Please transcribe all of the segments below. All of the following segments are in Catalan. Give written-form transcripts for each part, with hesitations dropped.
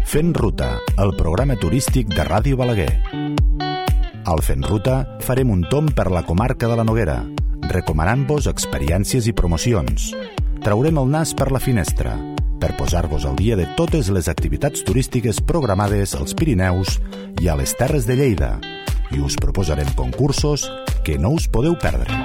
Fent Ruta, el programa turístic de Ràdio Balaguer. Al Fent Ruta farem un tomb per la comarca de la Noguera, recomanant-vos experiències i promocions. Traurem el nas per la finestra, per posar-vos al dia de totes les activitats turístiques programades als Pirineus i a les Terres de Lleida, i us proposarem concursos que no us podeu perdre.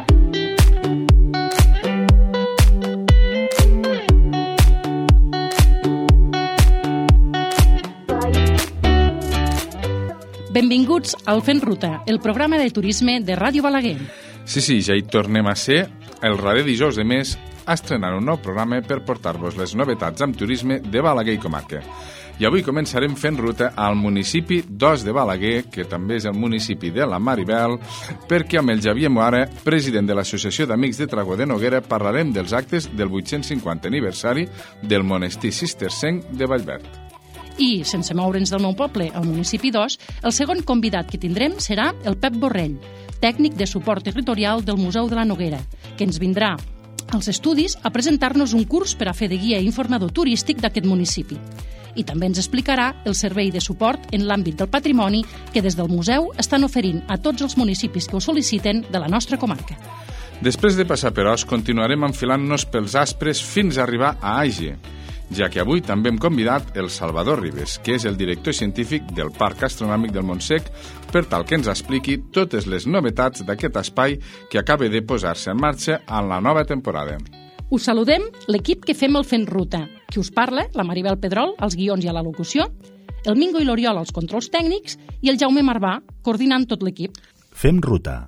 Benvinguts al Fent Ruta, el programa de turisme de Ràdio Balaguer. Sí, ja hi tornem a ser. El darrer dijous de mes estrenant un nou programa per portar-vos les novetats amb turisme de Balaguer i comarca. I avui començarem fent ruta al municipi d'Os de Balaguer, que també és el municipi de la Maribel, perquè amb el Xavier Moara, president de l'Associació d'Amics de Tragó de Noguera, parlarem dels actes del 850 aniversari del monestir cistercenc de Vallverd. I, sense moure'ns del meu poble, al municipi d'Os, el segon convidat que tindrem serà el Pep Borrell, tècnic de suport territorial del Museu de la Noguera, que ens vindrà als estudis a presentar-nos un curs per a fer de guia i informador turístic d'aquest municipi. I també ens explicarà el servei de suport en l'àmbit del patrimoni que des del museu estan oferint a tots els municipis que ho sol·liciten de la nostra comarca. Després de passar per Os, continuarem enfilant-nos pels aspres fins a arribar a Age, ja que avui també hem convidat el Salvador Ribes, que és el director científic del Parc Astronòmic del Montsec, per tal que ens expliqui totes les novetats d'aquest espai que acaba de posar-se en marxa en la nova temporada. Us saludem l'equip que fem el Fent Ruta, qui us parla, la Maribel Pedrol, als guions i a la locució, el Mingo i l'Oriol als controls tècnics i el Jaume Marbà, coordinant tot l'equip. Fem Ruta.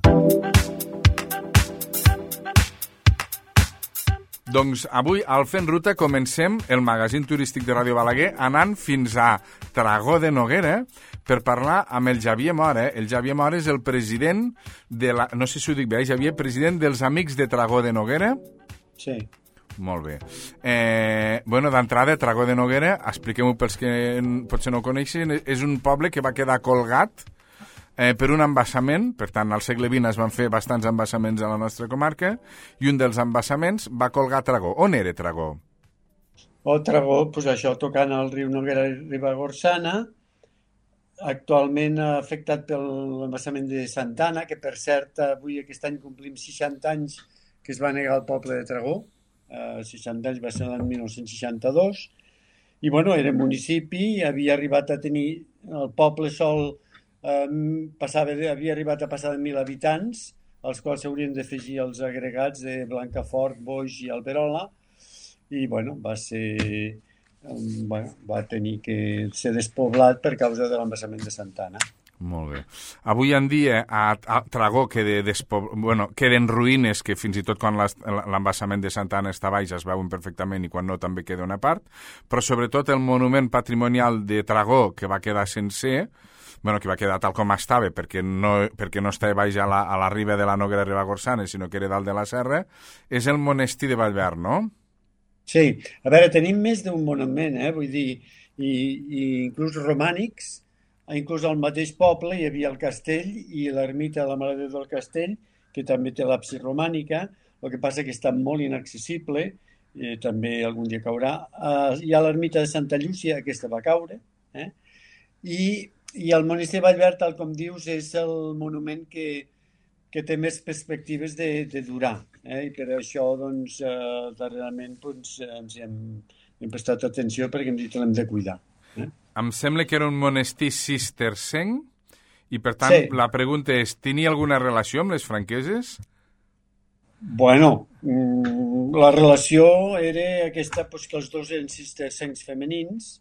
Doncs avui, al Fent Ruta, comencem el magazín turístic de Ràdio Balaguer anant fins a Tragó de Noguera per parlar amb el Xavier Mora. El Xavier Mora és el president de la... No sé si ho dic bé, Xavier, president dels Amics de Tragó de Noguera? Sí. Molt bé. D'entrada, Tragó de Noguera, expliquem-ho pels que potser no ho coneixen, és un poble que va quedar colgat per un embassament. Per tant, al segle XX es van fer bastants embassaments a la nostra comarca i un dels embassaments va colgar Tragó. On era Tragó? Tragó, doncs això, tocant el riu Noguera i Ribagorçana, actualment afectat per l'embassament de Santa Anna, que per cert, avui aquest any complim 60 anys que es va negar al poble de Tragó. 60 anys va ser l'any 1962. I, era municipi, havia arribat a tenir el poble sol... havia arribat a passar de 1.000 habitants, als quals s'haurien d'afegir els agregats de Blancafort, Boix i Alberola, i va tenir que ser despoblat per causa de l'embassament de Santa Anna. Molt bé. Avui en dia a Tragó queden ruïnes que fins i tot quan l'embassament de Santa Anna està baix es veuen perfectament i quan no també queda una part, però sobretot el monument patrimonial de Tragó que va quedar sencer, que va quedar tal com estava perquè no estava baix a la riba de la Noguera Ribagorçana, sinó que era dalt de la serra, és el monestir de Vallverd, no? Sí. A veure, tenim més d'un monument, vull dir, i inclús romànics. Inclús al mateix poble hi havia el castell i l'ermita de la Mare de Déu del Castell, que també té l'absis romànica, el que passa que està molt inaccessible, també algun dia caurà. Hi ha l'ermita de Santa Llúcia, aquesta va caure, i el monestir de Vallverd, tal com dius, és el monument que té més perspectives de durar. I per això, darrerament, ens hem prestat atenció perquè hem dit que l'hem de cuidar. Em sembla que era un monestir cistercenc i, per tant, sí. La pregunta és, tenia alguna relació amb les franqueses? La relació era aquesta, que els dos eren cistercencs femenins,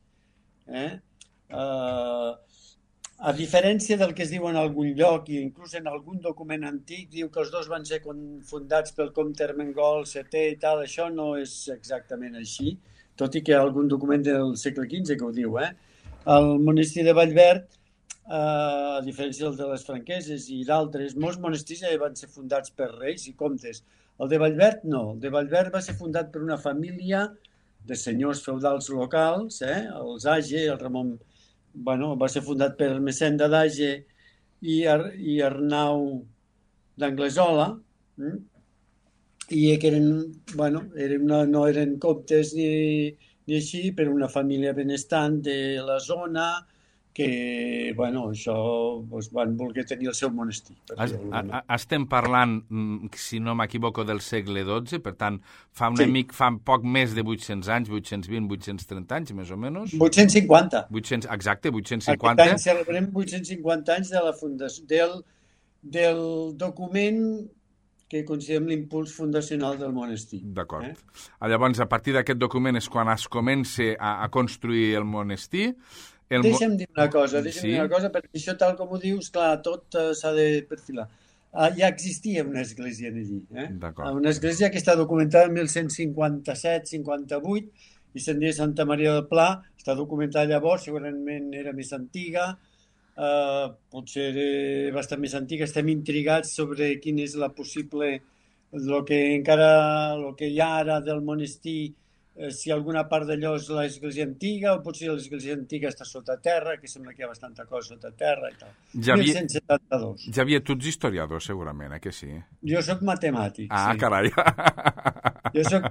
a diferència del que es diu en algun lloc i inclús en algun document antic, diu que els dos van ser fundats pel comte Ermengol VII i tal. Això no és exactament així, tot i que hi ha algun document del segle XV que ho diu. El monestir de Vallverd, a diferència del de les franqueses i d'altres, molts monestirs van ser fundats per reis i comtes. El de Vallverd no. El de Vallverd va ser fundat per una família de senyors feudals locals, els Age, el Ramon... va ser fundat per Messenda d'Age i Arnau d'Anglesola, i que eren, no eren comtes ni ni així, per una família benestant de la zona que, bueno, això doncs, van voler tenir el seu monestir. Estem parlant, si no m'equivoco, del segle XII, per tant, fa poc més de 800 anys, 820, 830 anys, més o menys. 850. Exacte, 850. Aquest any celebrem 850 anys de la fundació, del document que considerem l'impuls fundacional del monestir. D'acord. Llavors, a partir d'aquest document és quan es comença a construir el monestir. Deixa'm dir una cosa, perquè això, tal com ho dius, clar, tot s'ha de perfilar. Ja existia una església allí. Una església que està documentada en 1157-58 i se'n diu Santa Maria del Pla. Està documentada llavors, segurament era més antiga, potser era bastant més antiga. Estem intrigats sobre quin és la possible, el que hi ha ara del monestir, si alguna part d'allò és l'església antiga o potser l'església antiga està sota terra, que sembla que hi ha bastanta cosa sota terra i tal. 1172. Xavier, tu ets historiador, segurament, que sí? Jo sóc matemàtic, sí. Carai. Jo sóc,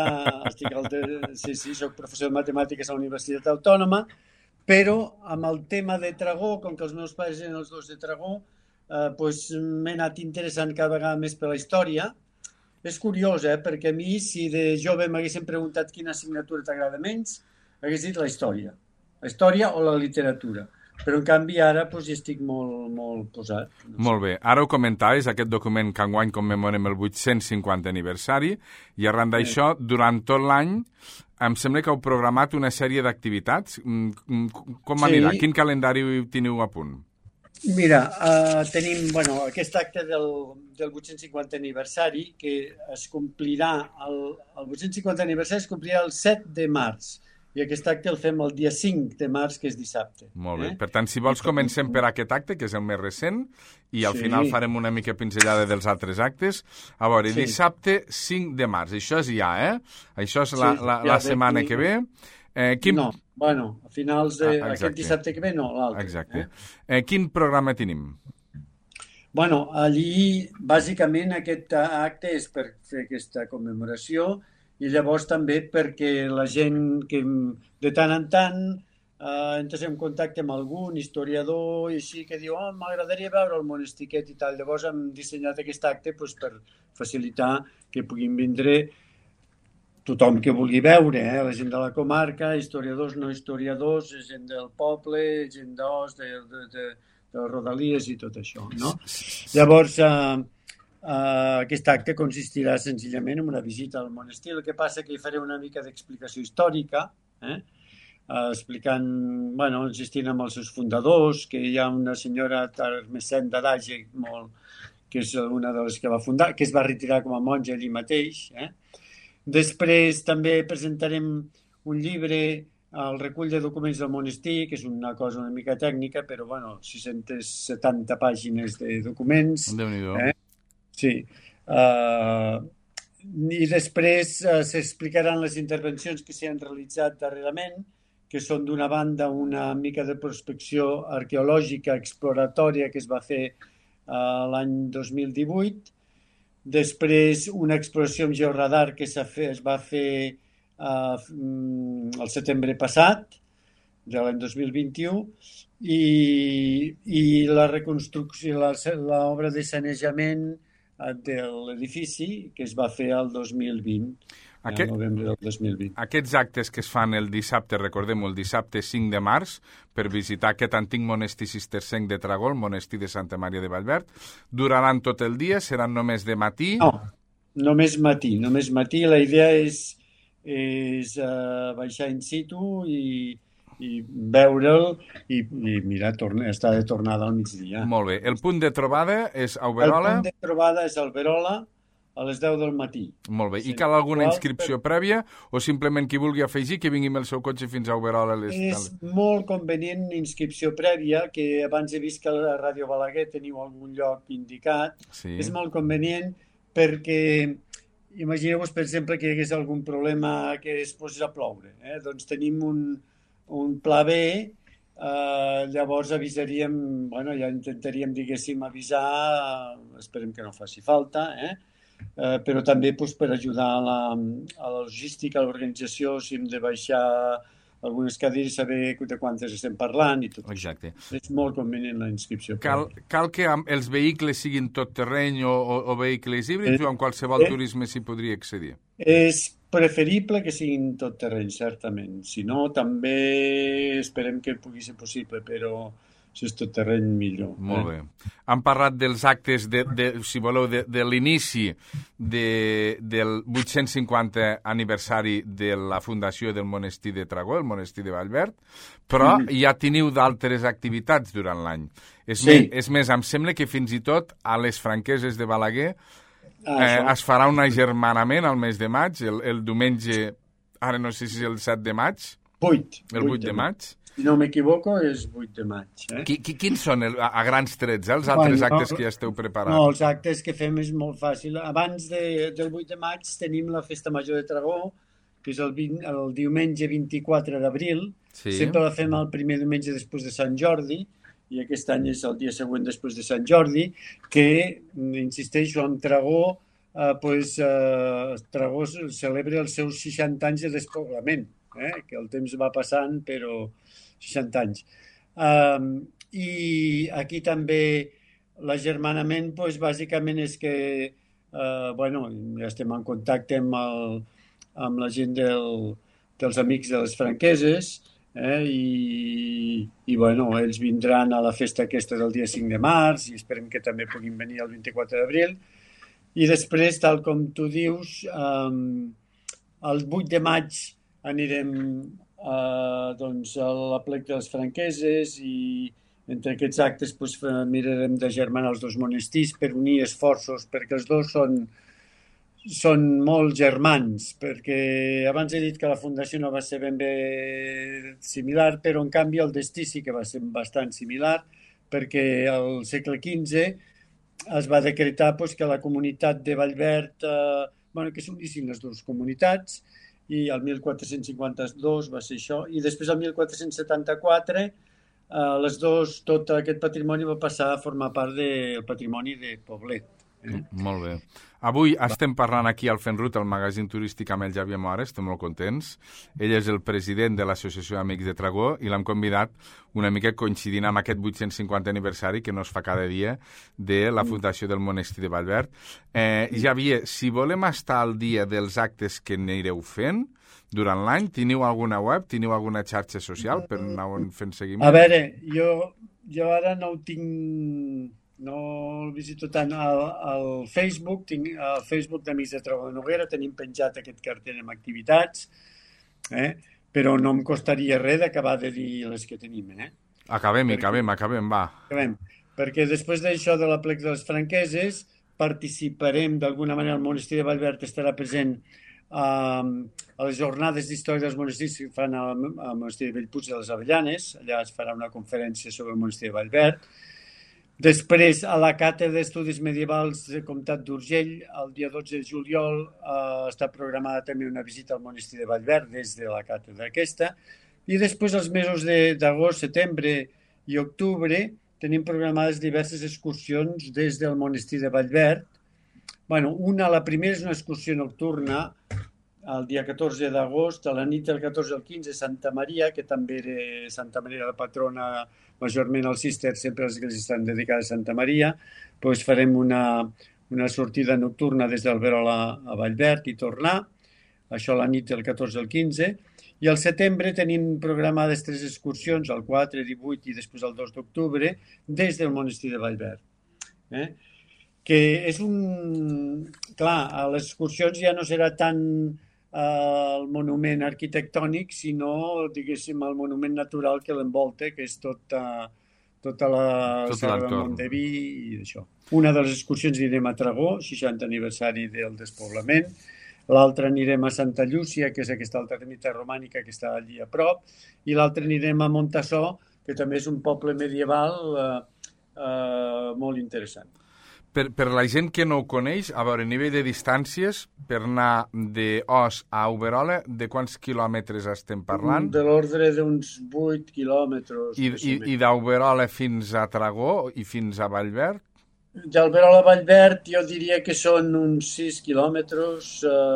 soc professor de matemàtiques a la Universitat Autònoma, però amb el tema de Tragó, com que els meus pares eren els dos de Tragó, m'he anat interessant cada vegada més per la història. És curiós, perquè a mi, si de jove m'haguessin preguntat quina assignatura t'agrada menys, hagués dit la història. La història o la literatura. Però, en canvi, ara hi estic molt posat. Molt bé. Ara ho comentaves, aquest document que enguany commemorem el 850 aniversari, i arran d'això, durant tot l'any, em sembla que heu programat una sèrie d'activitats. Com anirà? Quin calendari teniu a punt? Mira, tenim aquest acte del 850 aniversari que es complirà, el 850 aniversari es complirà el 7 de març i aquest acte el fem el dia 5 de març, que és dissabte. Molt bé. Per tant, si vols, comencem per aquest acte, que és el més recent, i al final farem una mica pinzellada dels altres actes. A veure, dissabte 5 de març, això és ja, Això és la setmana que ve. No, a finals d'aquest dissabte que ve, no, l'altre. Exacte. Quin programa tenim? Allí, bàsicament, aquest acte és per fer aquesta commemoració i llavors també perquè la gent que de tant en tant entres en contacte amb algun historiador i així que diu m'agradaria veure el monestir aquest i tal. Llavors hem dissenyat aquest acte per facilitar que puguin vindre tothom que vulgui veure, la gent de la comarca, historiadors, no historiadors, gent del poble, gent d'Os, de les Rodalies i tot això, no? Llavors, aquest acte consistirà senzillament en una visita al monestir. El que passa que hi faré una mica d'explicació històrica, explicant, insistint amb els seus fundadors, que hi ha una senyora Tarmessent d'Adage, que és una de les que va fundar, que es va retirar com a monja allí mateix. Després també presentarem un llibre, el recull de documents del monestir, que és una cosa una mica tècnica, però 670 pàgines de documents. Déu-n'hi-do. Sí. I després s'explicaran les intervencions que s'han realitzat darrerament, que són d'una banda una mica de prospecció arqueològica exploratòria que es va fer l'any 2018, després una exploració amb georadar que es va fer el setembre passat, de l'any 2021, i la reconstrucció, l'obra de sanejament de l'edifici que es va fer el 2020, el novembre del 2020. Aquests actes que es fan el dissabte, recordem-ho, el dissabte 5 de març, per visitar aquest antic monestir cistercenc de Tragó, el monestir de Santa Maria de Vallverd, duraran tot el dia? Seran només de matí? No, només matí. La idea és baixar in situ i veure'l i mirar, estar de tornada al migdia. Molt bé. El punt de trobada és a Alberola? El punt de trobada és a Alberola a les 10 del matí. Molt bé. I cal alguna inscripció prèvia o simplement qui vulgui afegir que vingui amb el seu cotxe fins a Alberola? És molt convenient inscripció prèvia, que abans he vist que a la Ràdio Balaguer teniu algun lloc indicat. Sí. És molt convenient perquè imagineu-vos, per exemple, que hi hagués algun problema que es posés a ploure. Doncs tenim un pla B, llavors avisaríem, ja intentaríem, diguéssim, avisar, esperem que no faci falta, però també per ajudar a la logística, a l'organització, si hem de baixar algunes cadires, saber de quantes estem parlant i tot. Exacte. És molt convenient la inscripció. Cal que els vehicles siguin tot terreny o vehicles híbrids o en qualsevol turisme s'hi podria accedir? És preferible que siguin tot terreny, certament. Si no, també esperem que pugui ser possible, però si és tot terreny, millor. Molt bé. Hem parlat dels actes, si voleu, de l'inici del 850 aniversari de la fundació del monestir de Tragó, el monestir de Vallverd, però ja teniu d'altres activitats durant l'any. És més, em sembla que fins i tot a les Franqueses de Balaguer es farà un agermanament al mes de maig, el diumenge, ara no sé si és el 7 de maig. 8. El 8 de maig. Si no m'equivoco, és 8 de maig. Quins són, a grans trets, els altres actes que ja esteu preparant? No, els actes que fem és molt fàcil. Abans del 8 de maig tenim la Festa Major de Tragó, que és el diumenge 24 d'abril. Sempre la fem el primer diumenge després de Sant Jordi, i aquest any és el dia següent després de Sant Jordi, que, insisteixo, amb Tragó, Tragó celebra els seus 60 anys de despoblament, que el temps va passant, però 60 anys. I aquí també l'agermanament, bàsicament és que, ja estem en contacte amb la gent dels amics de les Franqueses, i ells vindran a la festa aquesta del dia 5 de març i esperem que també puguin venir el 24 d'abril. I després, tal com tu dius, el 8 de maig anirem a l'Aplec de les Franqueses i entre aquests actes mirarem d'agermanar els dos monestirs per unir esforços, perquè els dos són molt germans, perquè abans he dit que la fundació no va ser ben bé similar, però en canvi el destí sí que va ser bastant similar, perquè al segle XV es va decretar que la comunitat de Vallverd, que s'unissin les dues comunitats, i el 1452 va ser això, i després el 1474 tot aquest patrimoni va passar a formar part del patrimoni de Poblet. Molt bé. Avui estem parlant aquí al Fent Ruta, al magazín turístic amb el Xavier Mora, estem molt contents. Ell és el president de l'Associació d'Amics de Tragó i l'hem convidat una mica coincidint amb aquest 850 aniversari que no es fa cada dia de la fundació del monestir de Vallverd. Xavier, si volem estar al dia dels actes que anireu fent durant l'any, teniu alguna web, teniu alguna xarxa social per anar fent seguiment? A veure, jo ara no ho tinc... No el visito tant al Facebook, tinc el Facebook d'Amics de Tragó de Noguera, tenim penjat aquest cartell amb activitats, però no em costaria res d'acabar de dir les que tenim. Acabem, va. Acabem, perquè després d'això de l'Aplec de les Franqueses participarem d'alguna manera, el monestir de Vallverd estarà present a les jornades d'història dels monestirs que fan al monestir de Bellpuig de les Avellanes, allà es farà una conferència sobre el monestir de Vallverd. Després, a la Càtedra d'Estudis Medievals de Comtat d'Urgell, el dia 12 de juliol, està programada també una visita al monestir de Vallverd des de la càtedra aquesta. I després, els mesos d'agost, setembre i octubre, tenim programades diverses excursions des del monestir de Vallverd. La primera és una excursió nocturna, el dia 14 d'agost, a la nit del 14 al 15, Santa Maria, que també era Santa Maria la patrona, majorment els cisters, sempre les esglésies estan dedicades a Santa Maria, farem una sortida nocturna des d'Alberola a Vallverd i tornar, això la nit del 14 al 15, i al setembre tenim programades 3 excursions, el 4, 18 i després el 2 d'octubre, des del monestir de Vallverd. Que és Clar, a les excursions ja no serà tant el monument arquitectònic, sinó, diguéssim, el monument natural que l'envolta, que és tota la Serra del Montdeví i això. Una de les excursions anirem a Tragó, 60 aniversari del despoblament. L'altra anirem a Santa Llúcia, que és aquesta altra ermita romànica que està allí a prop. I l'altra anirem a Montassó, que també és un poble medieval molt interessant. Per la gent que no ho coneix, a veure, a nivell de distàncies, per anar d'Os a Uberola, de quants quilòmetres estem parlant? De l'ordre d'uns 8 quilòmetres. I d'Uberola fins a Tragó i fins a Vallverd? D'Alberola a Vallverd jo diria que són uns 6 quilòmetres,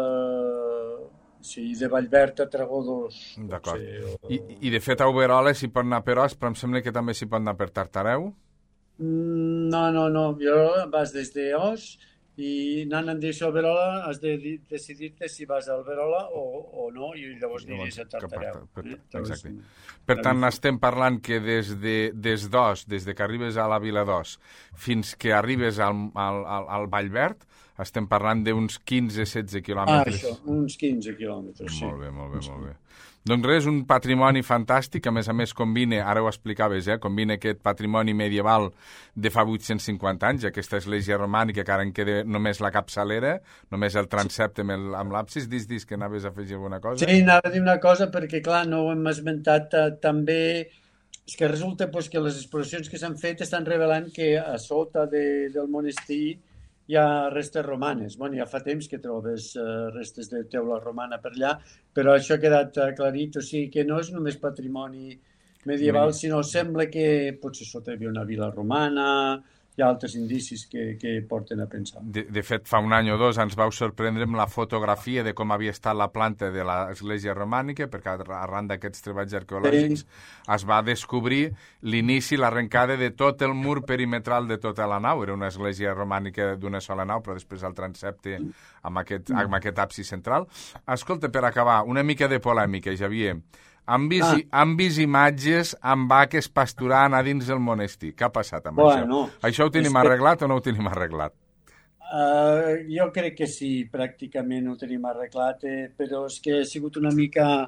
sí, de Vallverd a Tragó 2. D'acord. I de fet a Alberola s'hi pot anar per Os, però em sembla que també s'hi pot anar per Tartareu? No, Alberola vas des d'Os i anant en direcció a Alberola has de decidir-te si vas a Alberola o no, i llavors aniris a Tartareu. Exacte. Per tant, estem parlant que des d'Os, des de que arribes a la Vila d'Os fins que arribes al Vallverd, estem parlant d'uns 15-16 quilòmetres. Això, uns 15 quilòmetres, sí. Molt bé. Doncs res, un patrimoni fantàstic, a més combina, ara ho explicaves, combina aquest patrimoni medieval de fa 850 anys, aquesta església romànica que ara en queda només la capçalera, només el transepte amb l'absis. Dis que anaves a afegir alguna cosa? Sí, anava a dir una cosa perquè, clar, no ho hem esmentat, també és que resulta que les exploracions que s'han fet estan revelant que a sota del monestir hi ha restes romanes. Bueno, ja fa temps que trobes restes de teula romana per allà, però això ha quedat aclarit, o sigui que no és només patrimoni medieval, sinó sembla que potser sota hi havia una vila romana, hi ha altres indicis que porten a pensar. De fet, fa un any o dos ens vau sorprendre amb la fotografia de com havia estat la planta de l'església romànica, perquè arran d'aquests treballs arqueològics es va descobrir l'inici, l'arrencada de tot el mur perimetral de tota la nau. Era una església romànica d'una sola nau, però després el transepte amb aquest absis central. Escolta, per acabar, una mica de polèmica, Xavier. Han vist imatges amb vaques pasturant a dins del monestir. Què ha passat amb això? Això ho tenim arreglat o no ho tenim arreglat? Jo crec que sí, pràcticament ho tenim arreglat, però és que ha sigut una mica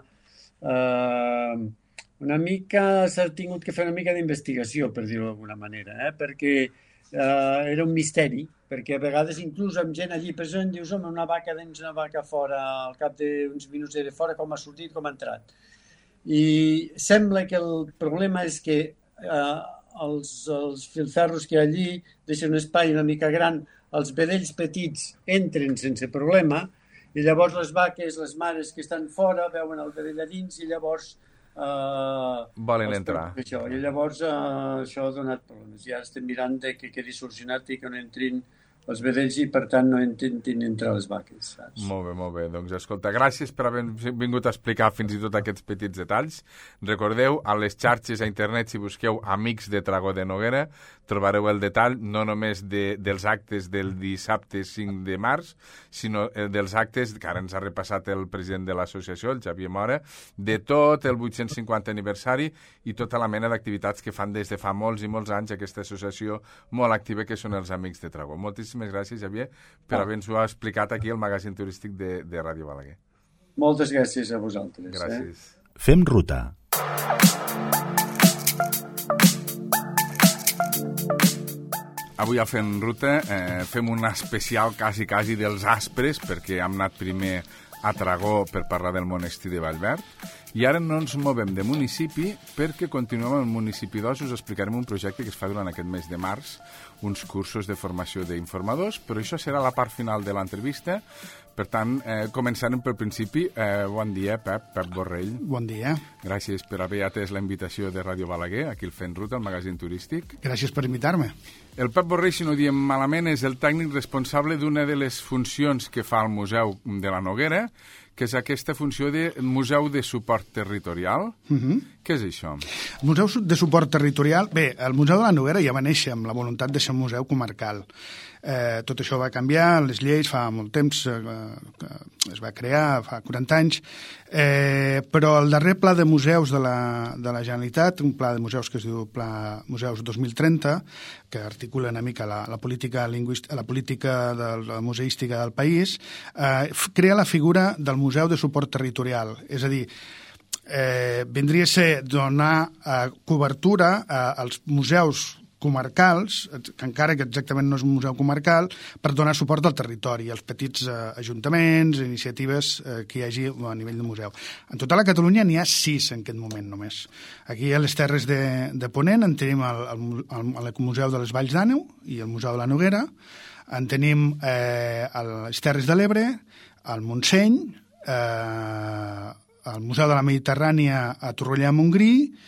s'ha tingut que fer una mica d'investigació, per dir-ho d'alguna manera, perquè era un misteri, perquè a vegades inclús amb gent allí present dius, home, una vaca dins, una vaca fora, al cap d'uns minuts era fora, com ha sortit, com ha entrat. I sembla que el problema és que els filferros que hi ha allí deixen un espai una mica gran, els vedells petits entren sense problema i llavors les vaques, les mares que estan fora veuen el vedell a dins i llavors volen entrar. I llavors això ha donat problemes. Ja estem mirant que quedi solucionat i que no entrin els vedells i, per tant, no intentin entrar les vaques. Saps? Molt bé. Doncs, escolta, gràcies per haver vingut a explicar fins i tot aquests petits detalls. Recordeu, a les xarxes a internet, si busqueu Amics de Tragó de Noguera, trobareu el detall no només dels actes del dissabte 5 de març, sinó dels actes que ara ens ha repassat el president de l'associació, el Xavier Mora, de tot el 850 aniversari i tota la mena d'activitats que fan des de fa molts i molts anys aquesta associació molt activa que són els Amics de Tragó. Moltíssimes gràcies, Xavier, per haver-nos-ho explicat aquí al magazín turístic de Ràdio Balaguer. Moltes gràcies a vosaltres. Gràcies. Fem ruta. Avui a Fem Ruta fem un especial quasi dels aspres, perquè hem anat primer a Tragó per parlar del monestir de Vallverd, i ara no ens movem de municipi perquè continuem al municipi d'Os. Us explicarem un projecte que es fa durant aquest mes de març, uns cursos de formació d'informadors, però això serà la part final de l'entrevista. Per tant, començarem pel principi. Bon dia, Pep Borrell. Bon dia. Gràcies per haver atès la invitació de Ràdio Balaguer, aquí al Fent Ruta, al magazín turístic. Gràcies per invitar-me. El Pep Borrell, si no ho diem malament, és el tècnic responsable d'una de les funcions que fa el Museu de la Noguera, que és aquesta funció de Museu de Suport Territorial. Què és això? El Museu de Suport Territorial... Bé, el Museu de la Noguera ja va néixer amb la voluntat de ser un museu comarcal. Tot això va canviar, les lleis fa molt temps, es va crear fa 40 anys, però el darrer pla de museus de la Generalitat, un pla de museus que es diu Pla Museus 2030, que articula una mica la política museística del país, crea la figura del Museu de Suport Territorial, és a dir, vindria a ser donar cobertura als museus comarcals, que encara que exactament no és un museu comarcal, per donar suport al territori, als petits ajuntaments, iniciatives que hi hagi a nivell de museu. En tota la Catalunya n'hi ha 6 en aquest moment només. Aquí a les Terres de Ponent en tenim el Museu de les Valls d'Àneu i el Museu de la Noguera, en tenim a les Terres de l'Ebre, al Montseny, al Museu de la Mediterrània a Torroella de Montgrí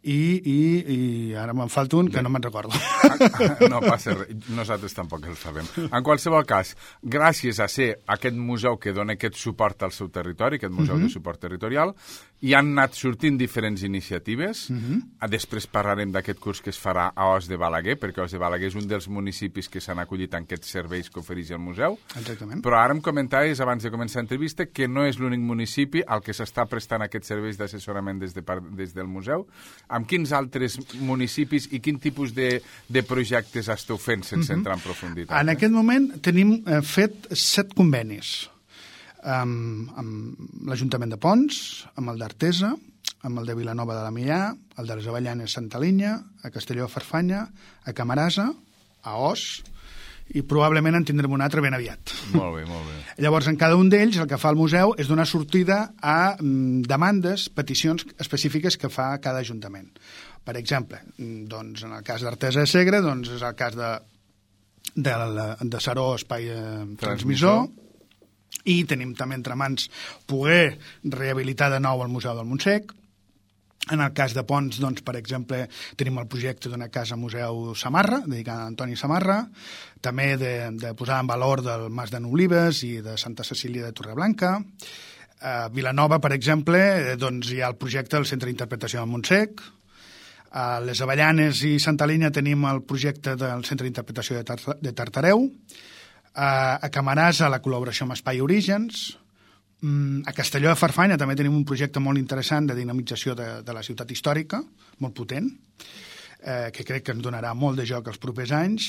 i ara me'n falta un que no me'n recordo. No passa res, nosaltres tampoc el sabem. En qualsevol cas, gràcies a ser aquest museu que dona aquest suport al seu territori, aquest museu de suport territorial, hi han anat sortint diferents iniciatives. Després parlarem d'aquest curs que es farà a Os de Balaguer, perquè Os de Balaguer és un dels municipis que s'han acollit en aquests serveis que ofereix el museu. Exactament. Però ara em comentaves, abans de començar l'entrevista, que no és l'únic municipi al que s'està prestant aquests serveis d'assessorament des del museu. Amb quins altres municipis i quin tipus de projectes esteu fent sense entrar en profunditat? En aquest moment tenim fet 7 convenis amb l'Ajuntament de Ponts, amb el d'Artesa, amb el de Vilanova de la Millà, el de les Avellanes Santa Linya, a Castelló de Farfanya, a Camarasa, a Os, i probablement en tindrem un altre ben aviat. Molt bé, molt bé. Llavors, en cada un d'ells, el que fa el museu és donar sortida a demandes, peticions específiques que fa cada ajuntament. Per exemple, doncs, en el cas d'Artesa de Segre, doncs, és el cas de Seró Espai Transmissor, i tenim també entre mans poder rehabilitar de nou el Museu del Montsec. En el cas de Ponts, doncs, per exemple, tenim el projecte d'una casa-museu Samarra, dedicada a Antoni Samarra, també de posar en valor del Mas de Noblives i de Santa Cecília de Torreblanca. A Vilanova, per exemple, doncs, hi ha el projecte del Centre d'Interpretació del Montsec. A les Avellanes i Santa Linya tenim el projecte del Centre d'Interpretació de Tartareu. A Camarasa, la col·laboració amb Espai Orígens. A Castelló de Farfanya també tenim un projecte molt interessant de dinamització de la ciutat històrica, molt potent, que crec que ens donarà molt de joc els propers anys.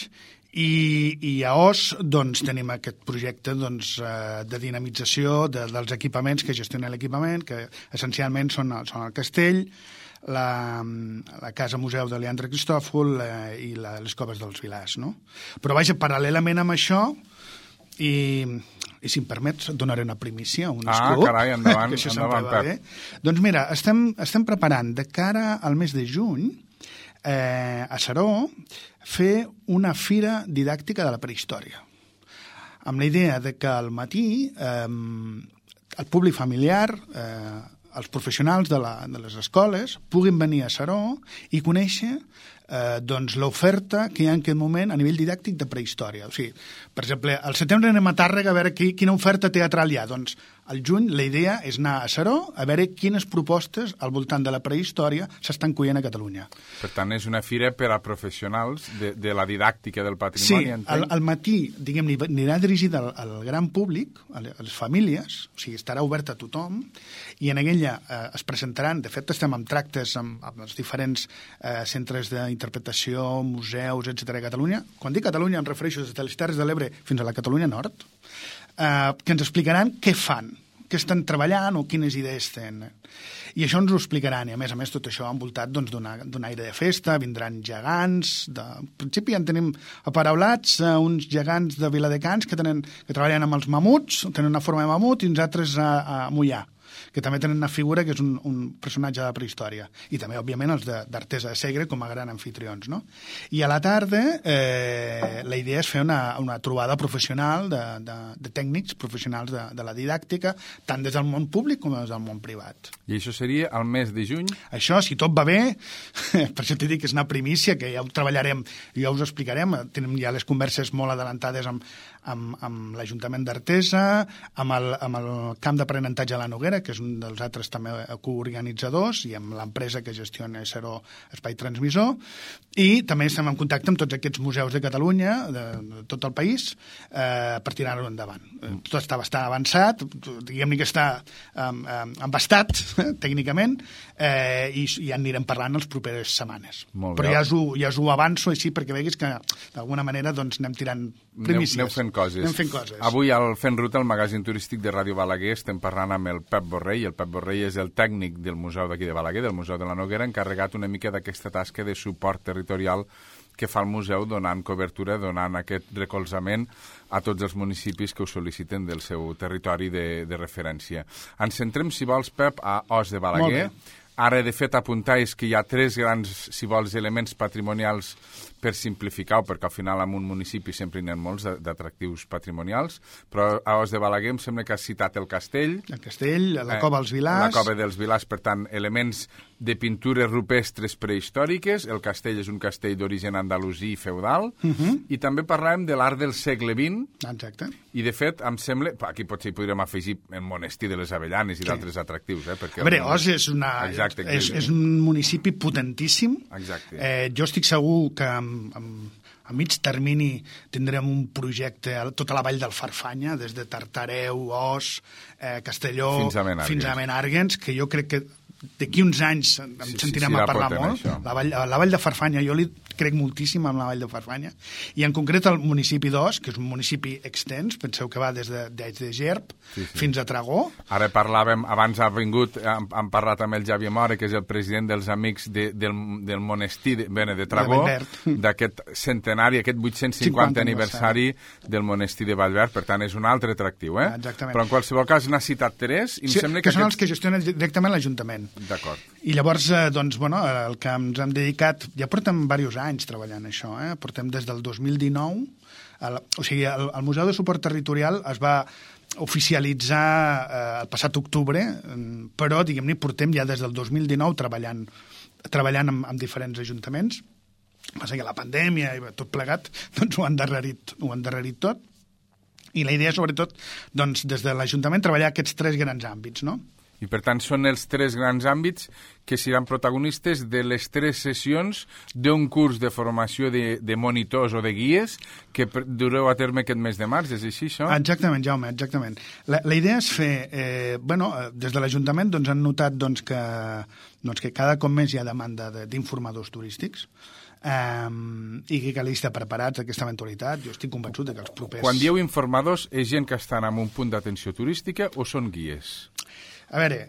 I a Os doncs, tenim aquest projecte doncs, de dinamització dels equipaments que gestiona l'equipament, que essencialment són el castell, la Casa Museu de Leandre Cristòfol i les Coves dels Vilars. No? Però vaja, paral·lelament amb això, i si em permets et donaré una primícia, un escop. Carai, endavant, que això endavant, sempre va bé. Doncs mira, estem preparant de cara al mes de juny a Seró fer una fira didàctica de la prehistòria, amb la idea de que al matí el públic familiar, els professionals de les escoles puguin venir a Seró i conèixer doncs l'oferta que hi ha en aquest moment a nivell didàctic de prehistòria. O sigui, per exemple, al setembre anem a Tàrrega a veure quina oferta teatral hi ha. Doncs al juny la idea és anar a Seró a veure quines propostes al voltant de la prehistòria s'estan coient a Catalunya. Per tant, és una fira per a professionals de la didàctica del patrimoni. Sí, al matí, diguem-ne, anirà dirigida al gran públic, a les famílies, o sigui, estarà oberta a tothom, i en aquella es presentaran, de fet estem en tractes amb els diferents centres d'interpretació, museus, etc. a Catalunya. Quan dic Catalunya em refereixo des de les Terres de l'Ebre fins a la Catalunya Nord, que ens explicaran què fan, què estan treballant o quines idees tenen. I això ens ho explicaran, i a més tot això envoltat doncs, d'un aire de festa, vindran gegants, en principi ja en tenim aparaulats uns gegants de Viladecans que treballen amb els mamuts, tenen una forma de mamut, i uns altres a Moià, que també tenen una figura que és un personatge de la prehistòria. I també, òbviament, els d'Artesa de Segre com a gran anfitrions. No? I a la tarda la idea és fer una trobada professional de tècnics professionals de la didàctica, tant des del món públic com des del món privat. I això seria el mes de juny? Això, si tot va bé, per això t'he dit que és una primícia, que ja ho treballarem, ja us ho explicarem, tenim ja les converses molt adelantades amb l'Ajuntament d'Artesa, amb el camp d'aprenentatge a la Noguera, que és un dels altres també coorganitzadors, i amb l'empresa que gestiona Seró Espai Transmissor, i també estem en contacte amb tots aquests museus de Catalunya, de tot el país, per tirar-ho endavant. Tot està bastant avançat, diguem-ne que està embastat, tècnicament, i ja anirem parlant les properes setmanes. Però ja us ho avanço així perquè veguis que d'alguna manera doncs, anem tirant primícies. Anem fent coses. Avui al Fent Ruta, el magazín turístic de Ràdio Balaguer, estem parlant amb el Pep Borrell. El Pep Borrell és el tècnic del museu d'aquí de Balaguer, del Museu de la Noguera, encarregat una mica d'aquesta tasca de suport territorial que fa el museu, donant cobertura, donant aquest recolzament a tots els municipis que ho sol·liciten del seu territori de referència. Ens centrem, si vols, Pep, a Os de Balaguer. Ara, de fet, apuntar és que hi ha 3 grans, si vols, elements patrimonials per simplificar, perquè al final en un municipi sempre n'hi ha molts d'atractius patrimonials, però a Os de Balaguer em sembla que has citat el castell. El castell, la cova dels Vilars. La cova dels Vilars, per tant, elements de pintures rupestres prehistòriques. El castell és un castell d'origen andalusí i feudal. I també parlàvem de l'art del segle XX. Exacte. I, de fet, em sembla... Aquí potser hi podríem afegir el monestir de les Avellanes i d'altres atractius. Perquè a veure, Os és un municipi potentíssim. Exacte. Jo estic segur que a mig termini tindrem un projecte a tota la vall del Farfanya, des de Tartareu, Os, Castelló, fins a Menàrguens, que jo crec que d'aquí uns anys sentirem a parlar molt. La vall de Farfanya, jo li crec moltíssim en la vall de Farfanya, i en concret el municipi d'Os, que és un municipi extens, penseu que va des de Gerb fins a Tragó. Ara parlàvem, abans ha vingut, hem parlat amb el Javier Mora, que és el president dels amics del monestir de Tragó, d'aquest centenari, aquest 850 aniversari del monestir de Vallverd, per tant és un altre atractiu, Exactament. Però en qualsevol cas n'ha citat 3, i em sembla que són els que gestionen directament l'Ajuntament. D'acord. I llavors, doncs, bueno, el que ens hem dedicat, ja portem diversos anys treballant això, portem des del 2019, o sigui, el Museu de Suport Territorial es va oficialitzar el passat octubre, però, diguem-ne, portem ja des del 2019 treballant amb diferents ajuntaments. Passa que la pandèmia i tot plegat doncs ho han endarrerit tot, i la idea, sobretot, doncs, des de l'Ajuntament, treballar aquests 3 grans àmbits, no? I, per tant, són els 3 grans àmbits que seran protagonistes de les 3 sessions d'un curs de formació de monitors o de guies que dureu a terme aquest mes de març, és així, això? Exactament, Jaume, exactament. La idea és fer... des de l'Ajuntament doncs, han notat que cada cop més hi ha demanda d'informadors turístics, i que cal estar preparats a aquesta eventualitat. Jo estic convençut que els propers... Quan dieu informadors, és gent que estan en un punt d'atenció turística o són guies? A veure...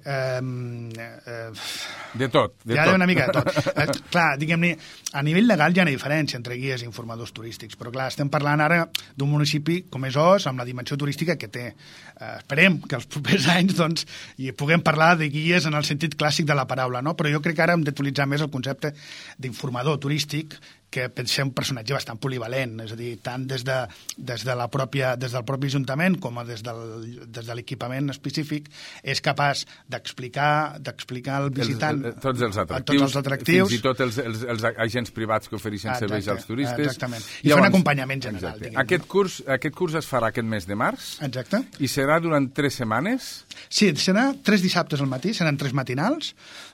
de tot. Hi ha una mica de tot. Clar, diguem-ne, a nivell legal hi ha una diferència entre guies i informadors turístics, però clar, estem parlant ara d'un municipi com és Os, amb la dimensió turística que té. Esperem que els propers anys doncs, hi puguem parlar de guies en el sentit clàssic de la paraula, no? Però jo crec que ara hem d'utilitzar més el concepte d'informador turístic, que pot ser un personatge bastant polivalent, és a dir, tant des del propi Ajuntament com des de l'equipament específic, és capaç d'explicar al visitant tots els atractius, fins i tot els agents privats que ofereixen serveis als turistes. Exactament, i fer un acompanyament general. Aquest curs es farà aquest mes de març. Exacte. I serà durant 3 setmanes? Sí, serà 3 dissabtes al matí, seran 3 matinals.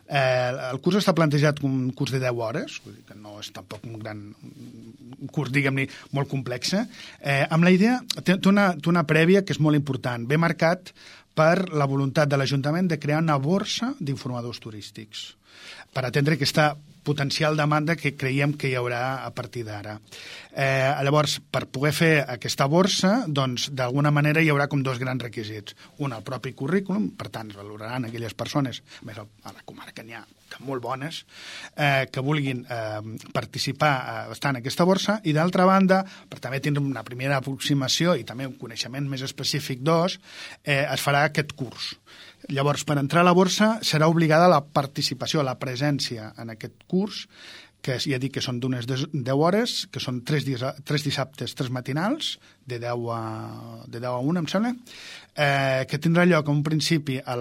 El curs està plantejat com un curs de 10 hores, vull dir que no és tampoc un curs, diguem-ne, molt complex. Amb la idea, té una prèvia que és molt important, ve marcat per la voluntat de l'Ajuntament de crear una borsa d'informadors turístics per atendre aquesta potencial demanda que creiem que hi haurà a partir d'ara. Llavors, per poder fer aquesta borsa, doncs, d'alguna manera hi haurà com 2 grans requisits. Un, el propi currículum, per tant, es valoraran aquelles persones, a més a la comarca n'hi ha molt bones, que vulguin participar, estar en aquesta borsa, i d'altra banda, per també tindre una primera aproximació i també un coneixement més específic d'Os, es farà aquest curs. Llavors, per entrar a la borsa serà obligada la participació, la presència en aquest curs, que ja dic que són d'unes 10 hores, que són 3 dissabtes, 3 matinals, de 10 a 1, em sembla, que tindrà lloc a un principi a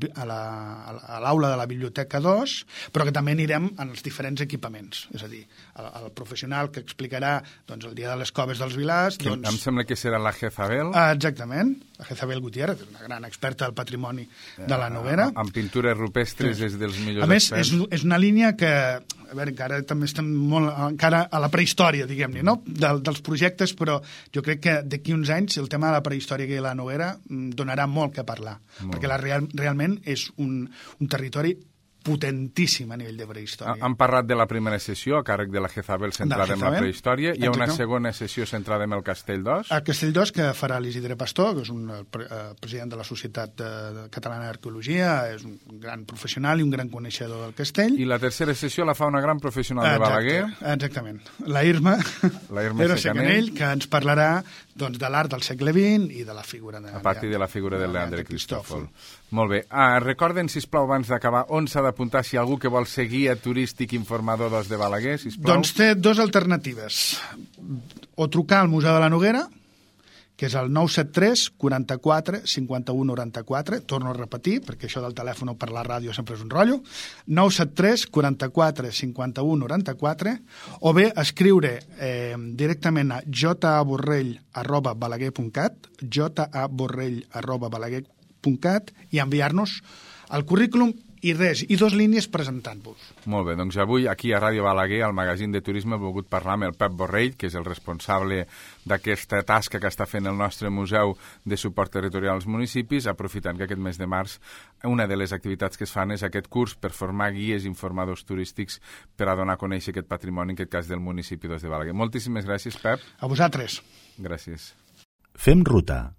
l'aula de la Biblioteca 2, però que també anirem en els diferents equipaments. És a dir, el professional que explicarà doncs, el dia de les coves dels Vilars... Doncs... Em sembla que serà la Jezabel. Exactament, la Jezabel Gutiérrez, una gran experta del patrimoni de la Noguera. Amb pintures rupestres des dels millors experts. A més, és una línia que... A veure, encara també estem molt encara a la prehistòria, diguem-ne, no? dels projectes, però jo crec que d'aquí uns anys el tema de la prehistòria que hi ha a la Noguera donarà molt que parlar, perquè realment és un territori potentíssim a nivell de prehistòria. Han parlat de la primera sessió a càrrec de la Jezabel centrada en la prehistòria. Hi ha una segona sessió centrada en el Castell d'Os. El Castell d'Os, que farà l'Isidre Pastor, que és un president de la Societat Catalana d'Arqueologia, és un gran professional i un gran coneixedor del castell. I la tercera sessió la fa una gran professional de Balaguer. Exactament. La Irma Secanell, que ens parlarà doncs, de l'art del segle XX i de la figura de... A partir de la figura de Leandre Cristòfol. Cristòfol. Molt bé. Recorden, sisplau, abans d'acabar, on s'ha d'apuntar si algú que vol ser guia turístic informador d'Os de Balaguer, sisplau? Doncs té dues alternatives. O trucar al Museu de la Noguera, que és el 973 44 51 94, torno a repetir, perquè això del telèfon per la ràdio sempre és un rotllo, 973 44 51 94, o bé escriure directament a jaborrell@balaguer.cat, jaborrell@balaguer.cat, i enviar-nos el currículum i res, i 2 línies presentant-vos. Molt bé, doncs avui aquí a Ràdio Balaguer, al magazín de turisme, he volgut parlar amb el Pep Borrell, que és el responsable d'aquesta tasca que està fent el nostre museu de suport territorial als municipis, aprofitant que aquest mes de març una de les activitats que es fan és aquest curs per formar guies i informadors turístics per a donar a conèixer aquest patrimoni, en aquest cas del municipi d'Os de Balaguer. Moltíssimes gràcies, Pep. A vosaltres. Gràcies. Fem ruta.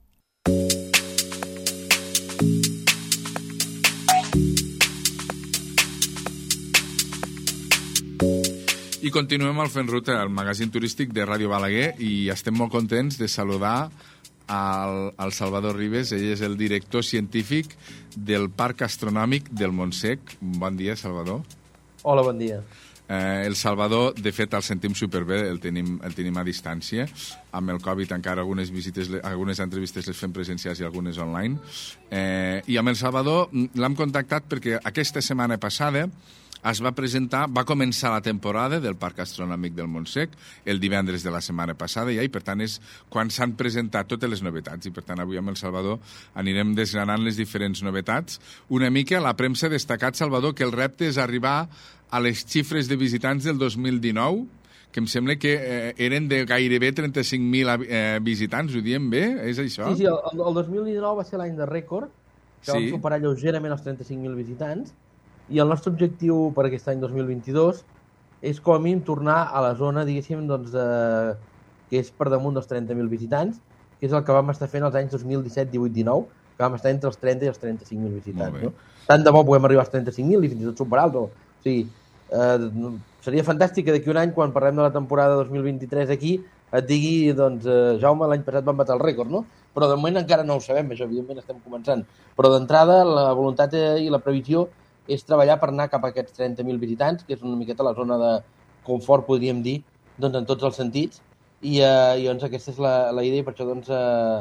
I continuem al Fent Ruta, el magazín turístic de Ràdio Balaguer, i estem molt contents de saludar al Salvador Ribes. Ell és el director científic del Parc Astronòmic del Montsec. Bon dia, Salvador. Hola, bon dia. El Salvador, de fet, el sentim superbé, el tenim a distància. Amb el Covid encara algunes entrevistes les fem presencials i algunes online. I amb el Salvador l'hem contactat perquè aquesta setmana passada va començar la temporada del Parc Astronòmic del Montsec el divendres de la setmana passada i per tant és quan s'han presentat totes les novetats i per tant avui amb el Salvador anirem desgranant les diferents novetats. Una mica la premsa ha destacat, Salvador, que el repte és arribar a les xifres de visitants del 2019, que em sembla que eren de gairebé 35.000 visitants, ho diem bé? És això? Sí, el 2019 va ser l'any de rècord, que vam superar lleugerament els 35.000 visitants, i el nostre objectiu per aquest any 2022 és com a mínim tornar a la zona, diguéssim, doncs, que és per damunt dels 30.000 visitants, que és el que vam estar fent els anys 2017, 18, 19, que vam estar entre els 30 i els 35.000 visitants. No? Tant de bo podem arribar als 35.000 i fins i tot superar-lo. O sigui, seria fantàstic que d'aquí un any, quan parlem de la temporada 2023 aquí, et digui, doncs, Jaume, l'any passat vam batre el rècord, no? Però de moment encara no ho sabem, això evidentment estem començant. Però d'entrada la voluntat i la previsió és treballar per anar cap a aquests 30.000 visitants, que és una miqueta la zona de confort, podríem dir, doncs, en tots els sentits. I doncs, aquesta és la idea, i per això doncs,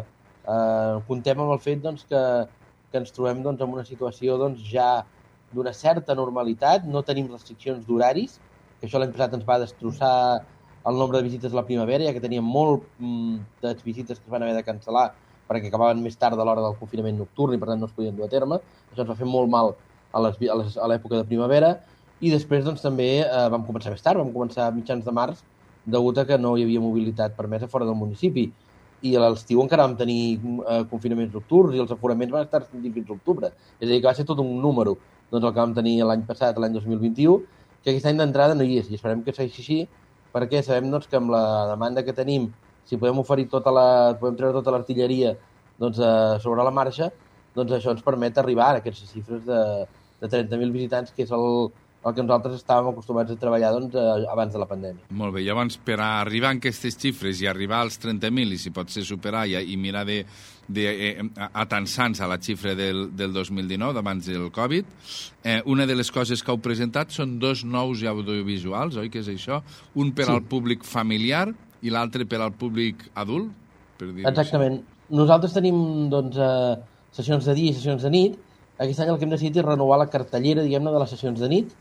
comptem amb el fet doncs, que ens trobem doncs, en una situació doncs, ja d'una certa normalitat, no tenim restriccions d'horaris, que això l'any passat ens va destrossar el nombre de visites a la primavera, ja que teníem molt de visites que es van haver de cancel·lar perquè acabaven més tard de l'hora del confinament nocturn i per tant no es podien dur a terme. Això ens va fer molt mal a l'època de primavera, i després doncs, també vam començar més tard, vam començar a mitjans de març, degut a que no hi havia mobilitat permesa fora del municipi. I a l'estiu encara vam tenir confinaments nocturns i els aforaments van estar fins a octubre. És a dir, que va ser tot un número, doncs, el que vam tenir l'any passat, l'any 2021, que aquest any d'entrada no hi és, i esperem que segueixi així, perquè sabem doncs, que amb la demanda que tenim, si podem oferir podem treure tota l'artilleria doncs, sobre la marxa, doncs això ens permet arribar a aquestes xifres de 30.000 visitants, que és el que nosaltres estàvem acostumats a treballar doncs, abans de la pandèmia. Molt bé, llavors per arribar a aquestes xifres i arribar als 30.000 i si pot ser superar i mirar atansar-nos a la xifra del 2019, d'abans del Covid, una de les coses que heu presentat són 2 nous audiovisuals, oi que és això? Un per al públic familiar i l'altre per al públic adult? Exactament. Nosaltres tenim doncs, sessions de dia i sessions de nit. Aquest any el que hem decidit és renovar la cartellera, diguem-ne, de les sessions de nit,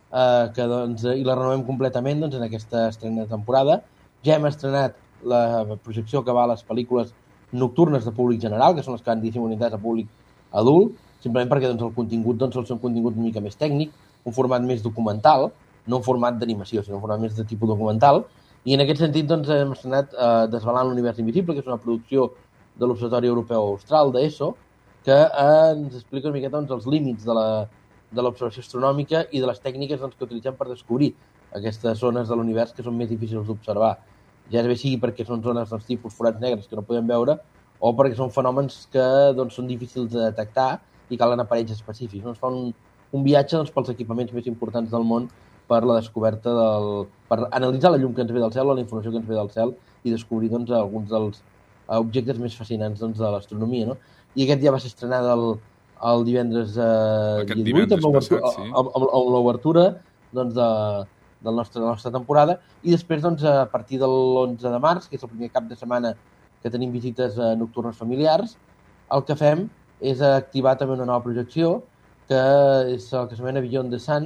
i la renovem completament doncs, en aquesta estrena de temporada. Ja hem estrenat la projecció que va a les pel·lícules nocturnes de públic general, que són les que han disseminat a públic adult, simplement perquè doncs, el contingut doncs, és un contingut una mica més tècnic, un format més documental, no un format d'animació, sinó un format més de tipus documental, i en aquest sentit doncs, hem estrenat Desvelant l'univers invisible, que és una producció de l'Observatori Europeu Austral, d'ESO, que ens explica una miqueta doncs, els límits de l'observació astronòmica i de les tècniques doncs, que utilitzem per descobrir aquestes zones de l'univers que són més difícils d'observar. Ja bé sigui perquè són zones dels tipus forats negres que no podem veure o perquè són fenòmens que doncs, són difícils de detectar i calen aparells específics. Ens fa un viatge doncs, pels equipaments més importants del món per la descoberta per analitzar la llum que ens ve del cel o la informació que ens ve del cel i descobrir doncs, alguns dels objectes més fascinants de l'astronomia, no? I aquest ja va ser estrenat el divendres 18 amb l'obertura doncs, de la nostra temporada, i després doncs, a partir de l'11 de març, que és el primer cap de setmana que tenim visites nocturnes familiars, el que fem és activar també una nova projecció, que és el que s'anomena Beyond the Sun,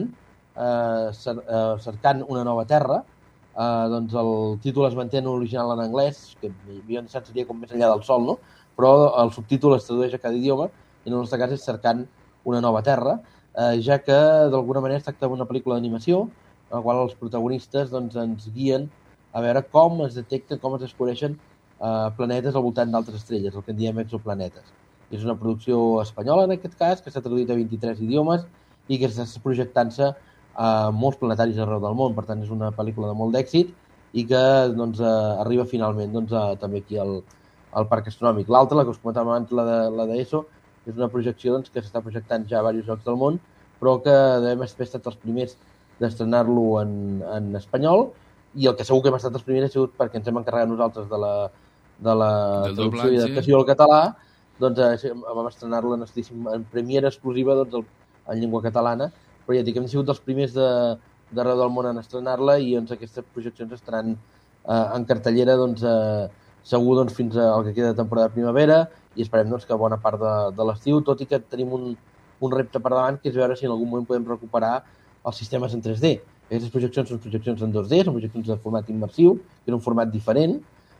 cercant una nova terra. Doncs el títol es manté en original en anglès, que Beyond the Sun seria com més enllà del sol, no? Però el subtítol es tradueix a cada idioma, i en el nostre cas és cercant una nova terra, ja que d'alguna manera es tracta d'una pel·lícula d'animació, en la qual els protagonistes doncs, ens guien a veure com es detecten, com es descobreixen planetes al voltant d'altres estrelles, el que en diem exoplanetes. És una producció espanyola, en aquest cas, que s'ha traduït a 23 idiomes i que està projectant-se a molts planetaris arreu del món. Per tant, és una pel·lícula de molt d'èxit i que doncs, arriba finalment doncs, també aquí al Parc Astronòmic. L'altra, la que us comentàvem abans, la d'ESO, és una projecció doncs, que s'està projectant ja a diversos llocs del món, però que hem estat els primers d'estrenar-lo en espanyol, i el que segur que hem estat els primers ha sigut perquè ens hem encarregat nosaltres de la traducció i adaptació al català, doncs vam estrenar-lo en premiera exclusiva doncs, en llengua catalana, però ja dic que hem sigut els primers d'arreu del món en estrenar-la, i doncs, aquestes projeccions estaran en cartellera doncs, segur doncs, fins al que queda de temporada de primavera, i esperem doncs, que bona part de l'estiu, tot i que tenim un repte per davant, que és veure si en algun moment podem recuperar els sistemes en 3D. Aquestes projeccions són projeccions en 2D, són projeccions de format immersiu, que és un format diferent,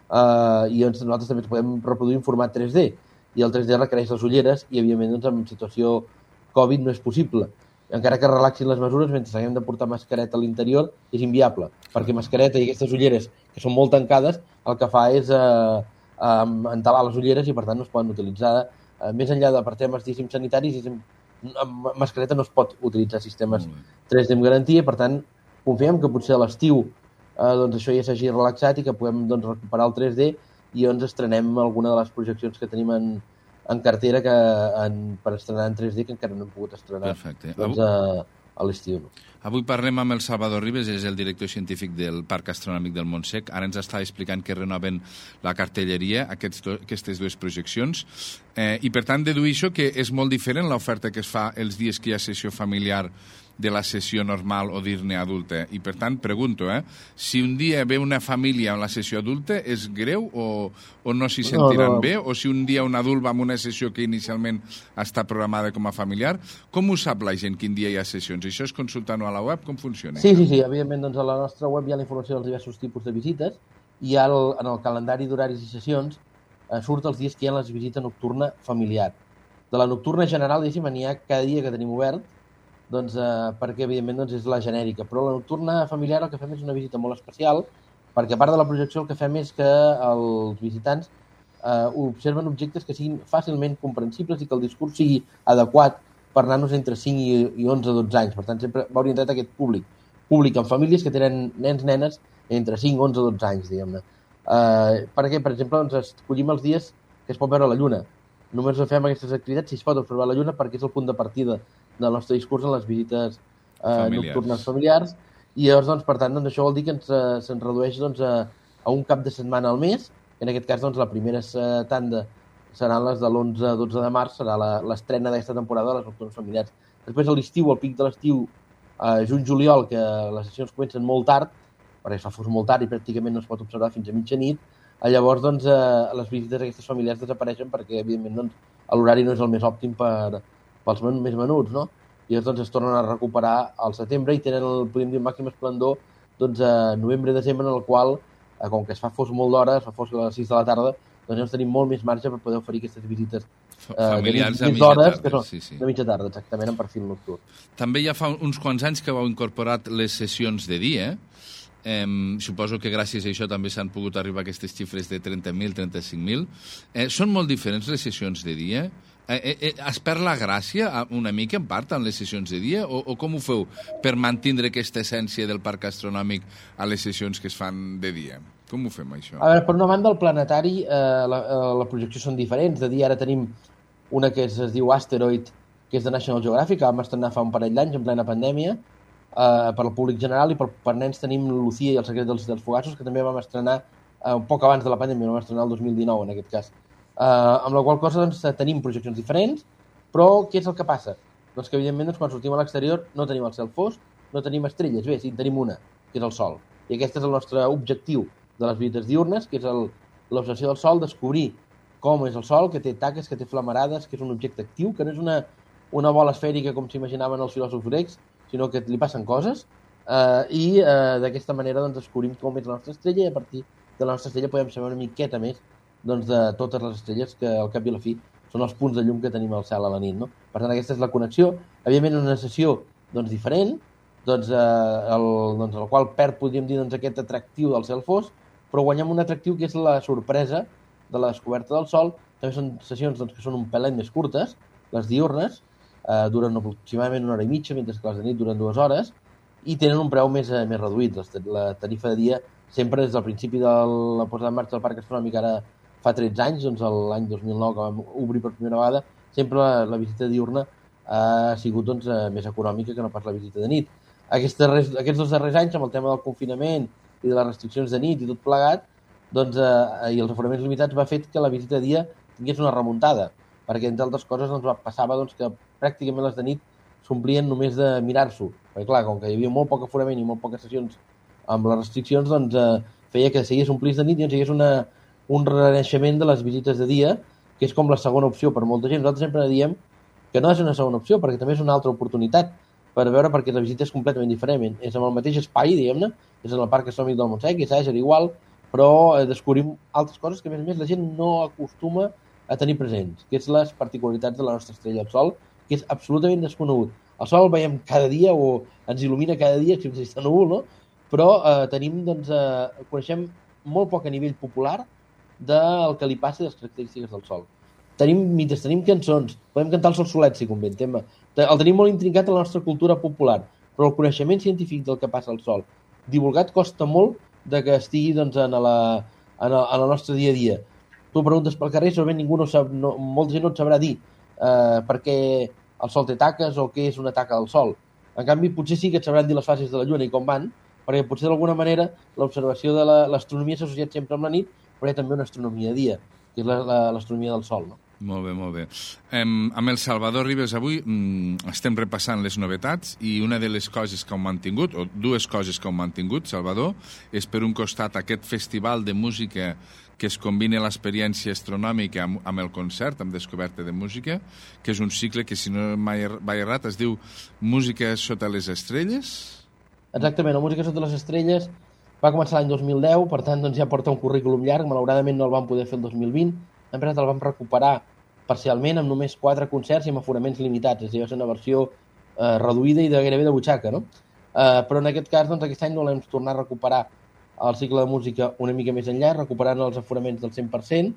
i doncs, nosaltres també podem reproduir en format 3D, i el 3D requereix les ulleres, i evidentment doncs, en situació Covid no és possible. Encara que relaxin les mesures, mentre haguem de portar mascareta a l'interior, és inviable, perquè mascareta i aquestes ulleres, que són molt tancades, el que fa és entalar les ulleres, i per tant no es poden utilitzar. Més enllà de per temes sanitaris, amb mascareta no es pot utilitzar sistemes 3D amb garantia, i per tant confiem que potser a l'estiu doncs això ja s'hagi relaxat i que puguem doncs, recuperar el 3D, i doncs estrenem alguna de les projeccions que tenim en cartera per estrenar en 3D, que encara no hem pogut estrenar doncs, a l'estiu. No? Avui parlem amb el Salvador Ribes, és el director científic del Parc Astronòmic del Montsec. Ara ens està explicant que renoven la cartelleria, aquestes dues projeccions, i per tant deduïixo que és molt diferent l'oferta que es fa els dies que hi ha sessió familiar de la sessió normal o dir-ne adulta. I per tant, pregunto, si un dia ve una família a la sessió adulta, és greu o no s'hi sentiran bé? O si un dia un adult va a una sessió que inicialment està programada com a familiar, com ho sap la gent quin dia hi ha sessions? Això és consultant-ho a la web? Com funciona? Sí. Evidentment, doncs, a la nostra web hi ha la informació dels diversos tipus de visites, i en el calendari d'horaris i sessions surt els dies que hi ha la visita nocturna familiar. De la nocturna general, n'hi ha cada dia que tenim obert, doncs, perquè evidentment doncs, és la genèrica, però la nocturna familiar el que fem és una visita molt especial, perquè a part de la projecció el que fem és que els visitants observen objectes que siguin fàcilment comprensibles i que el discurs sigui adequat per nanos entre 5 i 11 o 12 anys. Per tant, sempre va orientat a aquest públic en famílies que tenen nens, nenes entre 5, 11 o 12 anys, diguem-ne. Perquè, per exemple, doncs, escollim els dies que es pot veure la lluna. Només fem aquestes activitats si es pot observar la lluna, perquè és el punt de partida del nostre discurs en les visites nocturnes familiars, i llavors, doncs, per tant, doncs, això vol dir que se'n redueix doncs, a un cap de setmana al mes. En aquest cas, doncs, la primera tanda seran les de l'11-12 de març, serà l'estrena d'aquesta temporada de les nocturnes familiars. Després, a l'estiu, al pic de l'estiu, juny-juliol, que les sessions comencen molt tard, perquè es fa fos molt tard i pràcticament no es pot observar fins a mitjanit, llavors doncs, les visites d'aquestes familiars desapareixen perquè, evidentment, doncs, l'horari no és el més òptim pels més menuts, no? I llavors doncs, es tornen a recuperar al setembre i tenen, podríem dir, el màxim esplendor doncs, a novembre-desembre, en el qual, com que es fa fos molt d'hora, es fa fos a les 6 de la tarda, doncs llavors tenim molt més marge per poder oferir aquestes visites familiars a mitja tarda. Que són de mitja tarda, exactament, en perfil nocturn. També ja fa uns quants anys que heu incorporat les sessions de dia. Suposo que gràcies a això també s'han pogut arribar a aquestes xifres de 30.000, 35.000. Són molt diferents les sessions de dia? Es perd la gràcia una mica, en part, en les sessions de dia? O com ho feu per mantindre aquesta essència del Parc Astronòmic a les sessions que es fan de dia? Com ho fem, això? A veure, per una banda, el planetari, la projecció són diferents. De dia ara tenim una que es diu Asteroid, que és de National Geographic, que vam estrenar fa un parell d'anys, en plena pandèmia, per al públic general, i per nens tenim Lucía i el secret dels fogassos, que també vam estrenar poc abans de la pandèmia, vam estrenar el 2019 en aquest cas. Amb la qual cosa doncs, tenim projeccions diferents, però què és el que passa? Doncs que evidentment quan sortim a l'exterior no tenim el cel fosc, no tenim estrelles, bé, sí, en tenim una, que és el sol. I aquest és el nostre objectiu de les visites diurnes, que és l'observació del sol, descobrir com és el sol, que té taques, que té flamarades, que és un objecte actiu, que no és una bola esfèrica com s'imaginaven els filòsofs grecs, sinó que li passen coses, i d'aquesta manera doncs, descobrim com és la nostra estrella i a partir de la nostra estrella podem saber una miqueta més doncs, de totes les estrelles que al cap i a la fi són els punts de llum que tenim al cel a la nit. No? Per tant, aquesta és la connexió. Evidentment, una sessió doncs, diferent, doncs, el qual perd, podríem dir, doncs, aquest atractiu del cel fosc, però guanyem un atractiu que és la sorpresa de la descoberta del sol. També són sessions doncs, que són un pelet més curtes, les diurnes, duren aproximadament 1 hora i mitja, mentre que les de nit duren 2 hores, i tenen un preu més reduït. La tarifa de dia sempre des del principi de la posada en marxa del Parc Astronòmic, ara fa 13 anys, doncs l'any 2009 que vam obrir per primera vegada, sempre la visita diurna ha sigut doncs, més econòmica que no pas la visita de nit. Aquests 2 darrers anys, amb el tema del confinament i de les restriccions de nit i tot plegat, doncs, i els aforaments limitats va fer que la visita de dia tingués una remuntada, perquè entre altres coses doncs, passava doncs, que pràcticament les de nit s'omplien només de mirar-s'ho. Perquè clar, com que hi havia molt poc aforament i molt poques sessions amb les restriccions, doncs feia que seguís omplís de nit i ens hagués un renaixement de les visites de dia, que és com la segona opció per molta gent. Nosaltres sempre diem que no és una segona opció, perquè també és una altra oportunitat per veure, perquè la visita és completament diferent. És en el mateix espai, diguem-ne, és en el Parc Astronòmic del Montsec, és Àger igual, però descobrim altres coses que, a més la gent no acostuma a tenir presents, que és les particularitats de la nostra estrella, el Sol, que és absolutament desconegut. El Sol el veiem cada dia o ens il·lumina cada dia, si està núvol, no? Però coneixem molt poc a nivell popular del que li passa i les característiques del Sol. Mentre tenim cançons, podem cantar el Sol Solet, si convé, el tenim molt intrincat a la nostra cultura popular, però el coneixement científic del que passa al Sol, divulgat, costa molt de que estigui doncs, en el nostre dia a dia. Tu preguntes pel carrer, segurament ningú no sap, molta gent no et sabrà dir per què el Sol té taques o què és una taca del Sol. En canvi, potser sí que et sabran dir les fases de la Lluna i com van, perquè potser d'alguna manera l'observació de l'astronomia s'ha associat sempre amb la nit, però hi ha també una astronomia de dia, que és l'astronomia del Sol. No? Molt bé, molt bé. Amb el Salvador Ribes avui estem repassant les novetats i una de les coses que heu mantingut, o 2 coses que heu mantingut, Salvador, és per un costat aquest festival de música que es combina l'experiència astronòmica amb el concert, amb descoberta de música, que és un cicle que, si no vaig errat, es diu Música sota les estrelles? Exactament, la Música sota les estrelles va començar l'any 2010, per tant doncs, ja porta un currículum llarg, malauradament no el vam poder fer el 2020, en veritat el vam recuperar parcialment amb només 4 concerts i amb aforaments limitats, és a dir, va ser una versió reduïda i gairebé de butxaca, no? Però en aquest cas, doncs, aquest any no l'hem tornat a recuperar el cicle de música una mica més enllà, recuperant els aforaments del 100%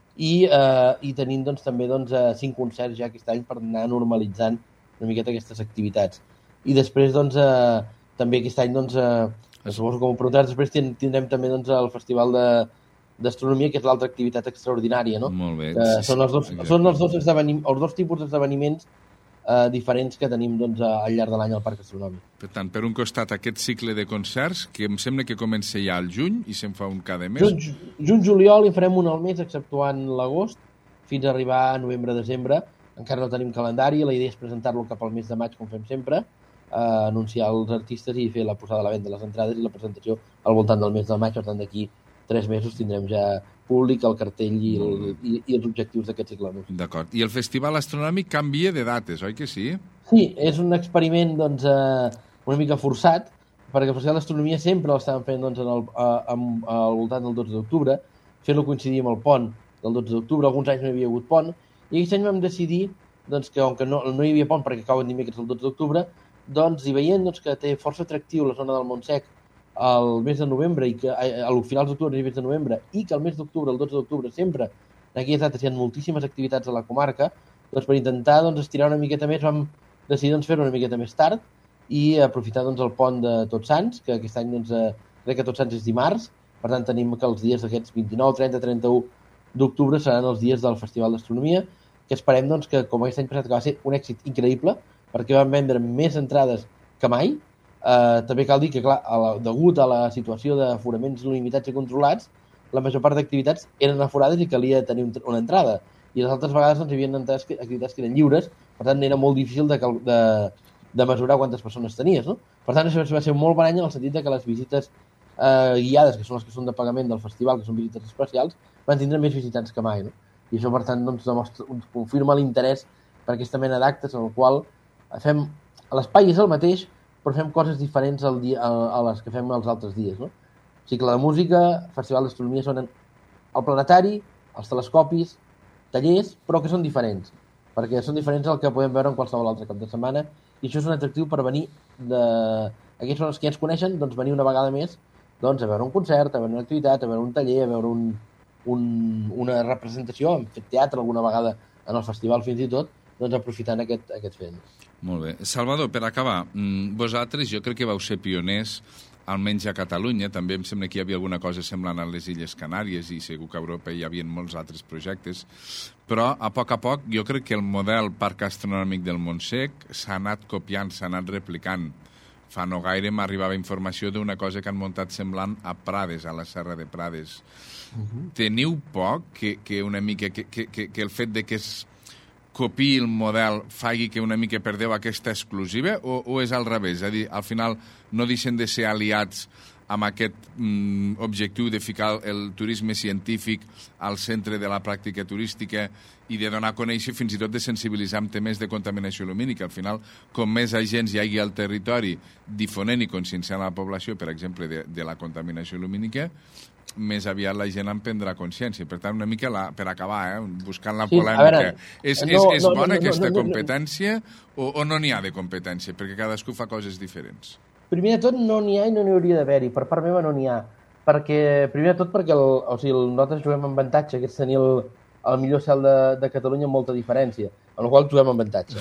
i tenint doncs, també 5 concerts ja aquest any per anar normalitzant una miqueta aquestes activitats. I després, doncs, també aquest any, doncs, suposo que m'ho preguntaràs, després tindrem també doncs, el Festival d'Astronomia, que és l'altra activitat extraordinària, no? Molt bé. Són els dos tipus d'esdeveniments diferents que tenim doncs, al llarg de l'any al Parc Astronòmic. Per tant, per un costat, aquest cicle de concerts, que em sembla que comença ja al juny i se'n fa un cada mes. Juny-juliol i farem un al mes, exceptuant l'agost, fins a arribar a novembre-desembre. Encara no tenim calendari, la idea és presentar-lo cap al mes de maig, com fem sempre, anunciar els artistes i fer la posada a la venda de les entrades i la presentació al voltant del mes de maig. Per tant, d'aquí 3 mesos tindrem ja públic, el cartell i els objectius d'aquest cicle. D'acord. I el Festival Astronòmic canvia de dates, oi que sí? Sí, és un experiment doncs, una mica forçat, perquè el Festival d'Astronomia sempre l'estàvem fent doncs, al voltant del 12 d'octubre, fent-lo coincidir amb el pont del 12 d'octubre, alguns anys no hi havia hagut pont, i aquest any vam decidir doncs, que, com que no hi havia pont perquè cauen dimecres el 12 d'octubre, doncs, i veient doncs, que té força atractiu la zona del Montsec al mes de novembre, i que a finals d'octubre i mes de novembre, i que al mes d'octubre, el 12 d'octubre, sempre en aquelles dates hi ha moltíssimes activitats a la comarca, doncs per intentar doncs, estirar una miqueta més vam decidir doncs, fer-ho una miqueta més tard i aprofitar doncs, el pont de Tots Sants, que aquest any doncs, crec que Tots Sants és dimarts, per tant tenim que els dies d'aquests 29, 30, 31 d'octubre seran els dies del Festival d'Astronomia, que esperem doncs, que com aquest any passat, que va ser un èxit increïble, perquè vam vendre més entrades que mai. També cal dir que, clar, degut a la situació d'aforaments limitats i controlats, la major part d'activitats eren aforades i calia tenir una entrada. I les altres vegades doncs, hi havia activitats que eren lliures, per tant era molt difícil de mesurar quantes persones tenies. No? Per tant, això va ser molt bon any en el sentit que les visites guiades, que són les que són de pagament del festival, que són visites especials, van tindre més visitants que mai. No? I això, per tant, doncs, confirma l'interès per aquesta mena d'actes en el qual l'espai és el mateix, però fem coses diferents a les que fem els altres dies. No? Cicle de música, festival d'astronomia són el planetari, els telescopis, tallers, però que són diferents, perquè són diferents del que podem veure en qualsevol altre cap de setmana, i això és un atractiu per venir aquells persones que ja ens coneixen, doncs venir una vegada més doncs, a veure un concert, a veure una activitat, a veure un taller, a veure una representació, hem fet teatre alguna vegada en el festival fins i tot, doncs aprofitant aquest fet. Molt bé. Salvador, per acabar, vosaltres jo crec que vau ser pioners, almenys a Catalunya, també em sembla que hi havia alguna cosa semblant a les Illes Canàries i segur que a Europa hi havia molts altres projectes, però a poc jo crec que el model Parc Astronòmic del Montsec s'ha anat copiant, s'ha anat replicant. Fa no gaire m'arribava informació d'una cosa que han muntat semblant a Prades, a la Serra de Prades. Teniu por que una mica que el fet de que es copiï el model faci que una mica perdeu aquesta exclusiva o és al revés? És a dir, al final no deixen de ser aliats amb aquest objectiu de ficar el turisme científic al centre de la pràctica turística i de donar a conèixer, fins i tot de sensibilitzar amb temes de contaminació lumínica. Al final, com més agents hi hagi al territori difonent i conscienciant la població, per exemple, de la contaminació lumínica, més aviat la gent en prendrà consciència. Per tant, una mica, per acabar, buscant la polèmica, és bona aquesta competència o no n'hi ha de competència? Perquè cadascú fa coses diferents. Primer de tot, no n'hi ha i no n'hi hauria d'haver-hi. Per part meva no n'hi ha. Primer de tot perquè nosaltres juguem amb avantatge, que és tenir el millor cel de Catalunya amb molta diferència, amb la qual juguem amb avantatge.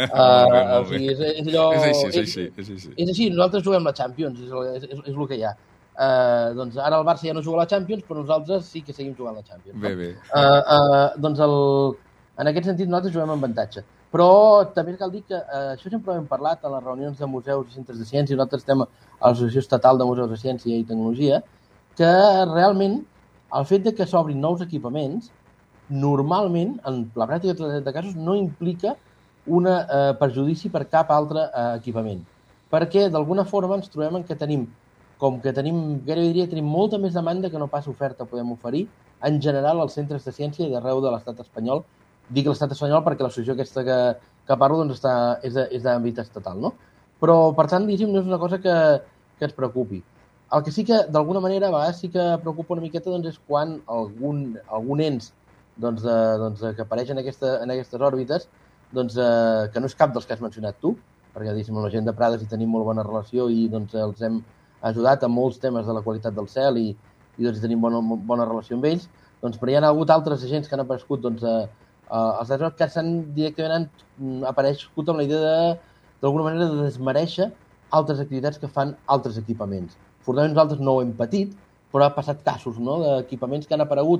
És així, nosaltres juguem la Champions, és el que hi ha. Doncs ara el Barça ja no juga a la Champions, però nosaltres sí que seguim jugant a la Champions. Bé. Doncs en aquest sentit nosaltres juguem amb avantatge. Però també cal dir que això sempre ho hem parlat a les reunions de museus i centres de ciència, nosaltres estem a l'Associació Estatal de Museus de Ciència i Tecnologia, que realment el fet de que s'obrin nous equipaments normalment, en la pràctica de casos, no implica un perjudici per cap altre equipament. Perquè d'alguna forma ens trobem que tenim gairebé diria, tenim molta més demanda que no pas oferta podem oferir en general als centres de ciència d'arreu de l'estat espanyol. Dic l'estat espanyol perquè l'associació aquesta que parlo doncs és d'àmbit estatal, no? Però, per tant, diguéssim, no és una cosa que ens preocupi. El que sí que, d'alguna manera, a vegades sí que preocupa una miqueta doncs, és quan algun ens que apareix en aquestes òrbites que no és cap dels que has mencionat tu, perquè diguéssim, amb la gent de Prades hi tenim molt bona relació i els hem ajudat en molts temes de la qualitat del cel i tenim bona relació amb ells, però hi ha hagut altres agents que han aparegut els drets que directament han aparegut amb la idea d'alguna manera de desmereixer altres activitats que fan altres equipaments. Afortunadament nosaltres no ho hem patit, però ha passat casos d'equipaments que han aparegut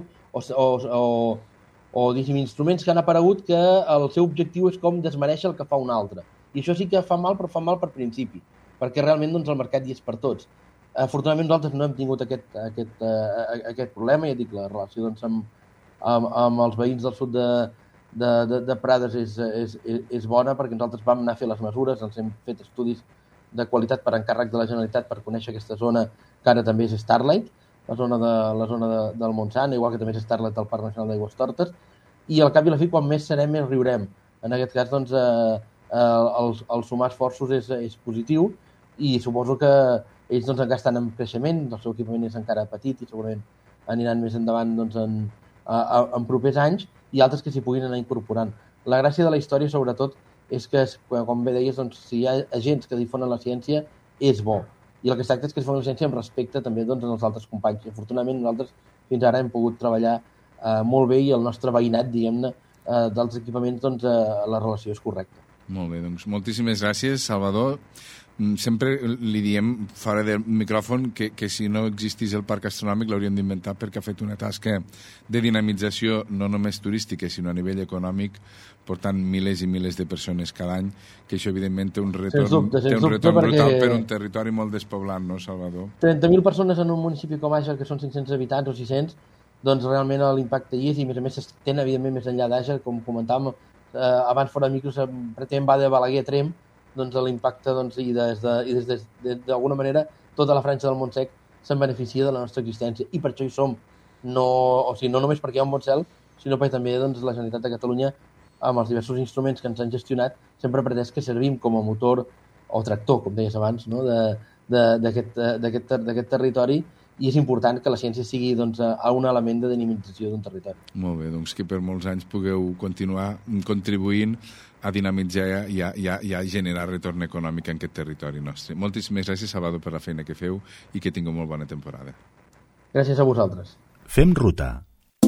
o instruments que han aparegut que el seu objectiu és com desmereixer el que fa un altre. I això sí que fa mal, però fa mal per principi, perquè realment el mercat hi és per tots. Afortunadament nosaltres no hem tingut aquest problema, ja dic, la relació amb els veïns del sud de Prades és bona perquè nosaltres vam anar a fer les mesures, ens hem fet estudis de qualitat per encàrrec de la Generalitat per conèixer aquesta zona que ara també és Starlight, la zona del Montsant, igual que també és Starlight del Parc Nacional d'Aigües Tortes, i al cap i a la fi, quan més serem, més riurem. En aquest cas, doncs, el sumar esforços és positiu i suposo que ells encara estan en creixement, el seu equipament és encara petit i segurament aniran més endavant en propers anys i altres que s'hi puguin anar incorporant. La gràcia de la història, sobretot, és que, com bé deies, si hi ha agents que difonen la ciència, és bo. I el que es tracta és que es difonen la ciència amb respecte també als altres companys. I, afortunadament, nosaltres fins ara hem pogut treballar molt bé i el nostre veïnat, diguem-ne, dels equipaments, la relació és correcta. Molt bé, doncs moltíssimes gràcies, Salvador. sempre li diem fora del micròfon que si no existís el parc astronòmic l'hauríem d'inventar, perquè ha fet una tasca de dinamització no només turística sinó a nivell econòmic, portant milers i milers de persones cada any, que això evidentment té un retorn brutal per un territori molt despoblat, no, Salvador? 30.000 persones en un municipi com Àger, que són 500 habitants o 600, doncs realment l'impacte hi és, i a més s'estén evidentment més enllà d'Àger, com comentàvem abans fora de micro, pretén va de Balaguer a Tremp, doncs l'impacte, i d'alguna manera tota la franja del Montsec se'n beneficia de la nostra existència, i per això hi som, no només perquè hi ha un bon cel, sinó perquè també la Generalitat de Catalunya, amb els diversos instruments que ens han gestionat, sempre ha pretès que servim com a motor o tractor, com deies abans, no? d'aquest territori, i és important que la ciència sigui un element de dinamització d'un territori. Molt bé, doncs que per molts anys pugueu continuar contribuint a dinamitzar i a generar retorn econòmic en aquest territori nostre. Moltíssimes gràcies, Salvador, per la feina que feu i que tingueu molt bona temporada. Gràcies a vosaltres. Fem ruta.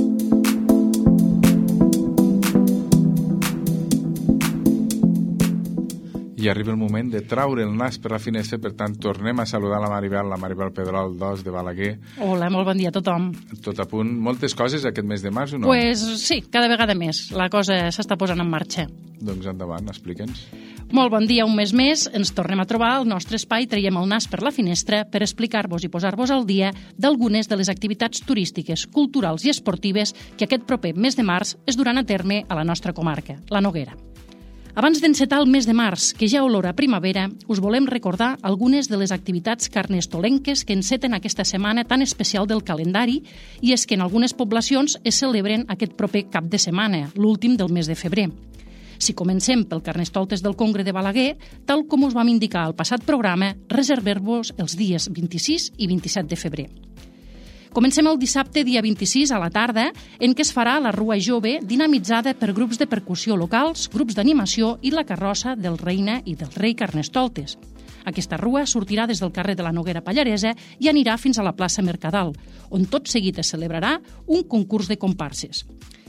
I arriba el moment de traure el nas per la finestra, per tant, tornem a saludar la Maribel Pedrol, d'Os, de Balaguer. Hola, molt bon dia a tothom. Tot a punt. Moltes coses aquest mes de març o no? Pues sí, cada vegada més. La cosa s'està posant en marxa. Doncs endavant, explica'ns. Molt bon dia, un mes més. Ens tornem a trobar al nostre espai Traiem el nas per la finestra per explicar-vos i posar-vos al dia d'algunes de les activitats turístiques, culturals i esportives que aquest proper mes de març es duran a terme a la nostra comarca, la Noguera. Abans d'encetar el mes de març, que ja olora primavera, us volem recordar algunes de les activitats carnestolenques que enceten aquesta setmana tan especial del calendari, i és que en algunes poblacions es celebren aquest proper cap de setmana, l'últim del mes de febrer. Si comencem pel Carnestoltes del Congre de Balaguer, tal com us vam indicar al passat programa, reserveu-vos els dies 26 i 27 de febrer. Comencem el dissabte, dia 26, a la tarda, en què es farà la Rua Jove, dinamitzada per grups de percussió locals, grups d'animació i la carrossa del Reina i del Rei Carnestoltes. Aquesta rua sortirà des del carrer de la Noguera Pallaresa i anirà fins a la plaça Mercadal, on tot seguit es celebrarà un concurs de comparses.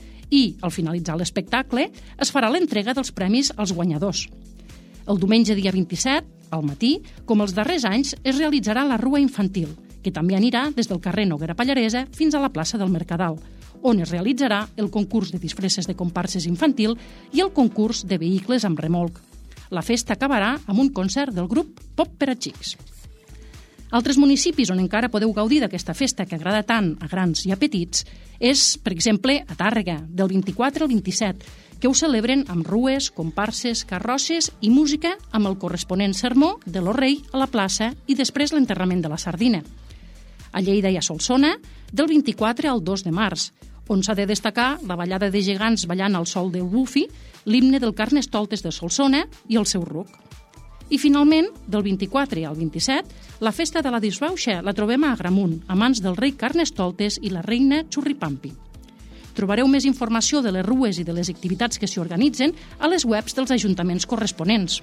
I, al finalitzar l'espectacle, es farà l'entrega dels premis als guanyadors. El diumenge, dia 27, al matí, com els darrers anys, es realitzarà la Rua Infantil, que també anirà des del carrer Noguera Pallaresa fins a la plaça del Mercadal, on es realitzarà el concurs de disfresses de comparses infantil i el concurs de vehicles amb remolc. La festa acabarà amb un concert del grup Pop per a Xics. Altres municipis on encara podeu gaudir d'aquesta festa que agrada tant a grans i a petits és, per exemple, a Tàrrega, del 24 al 27, que ho celebren amb rues, comparses, carrosses i música amb el corresponent sermó de lo Rei a la plaça i després l'enterrament de la sardina. A Lleida i a Solsona, del 24 al 2 de març, on s'ha de destacar la ballada de gegants ballant al sol del Bufi, l'himne del Carnestoltes de Solsona i el seu ruc. I finalment, del 24 al 27, la festa de la disbauxa la trobem a Agramunt, a mans del rei Carnestoltes i la reina Churripampi. Trobareu més informació de les rues i de les activitats que s'hi organitzen a les webs dels ajuntaments corresponents.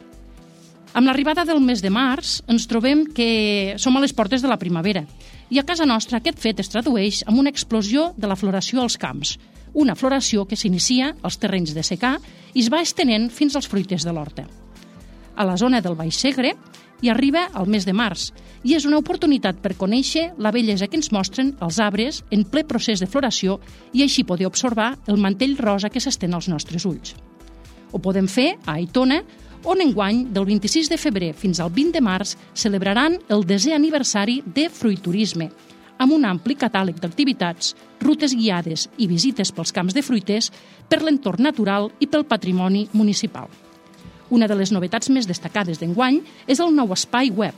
Amb l'arribada del mes de març ens trobem que som a les portes de la primavera i a casa nostra aquest fet es tradueix en una explosió de la floració als camps, una floració que s'inicia als terrenys de secà i es va estenent fins als fruiters de l'horta. A la zona del Baix Segre hi arriba al mes de març i és una oportunitat per conèixer la bellesa que ens mostren els arbres en ple procés de floració i així poder observar el mantell rosa que s'estén als nostres ulls. Ho podem fer a Aitona, on enguany, del 26 de febrer fins al 20 de març, celebraran el 10è aniversari de Fruiturisme, amb un ampli catàleg d'activitats, rutes guiades i visites pels camps de fruiters, per l'entorn natural i pel patrimoni municipal. Una de les novetats més destacades d'enguany és el nou espai web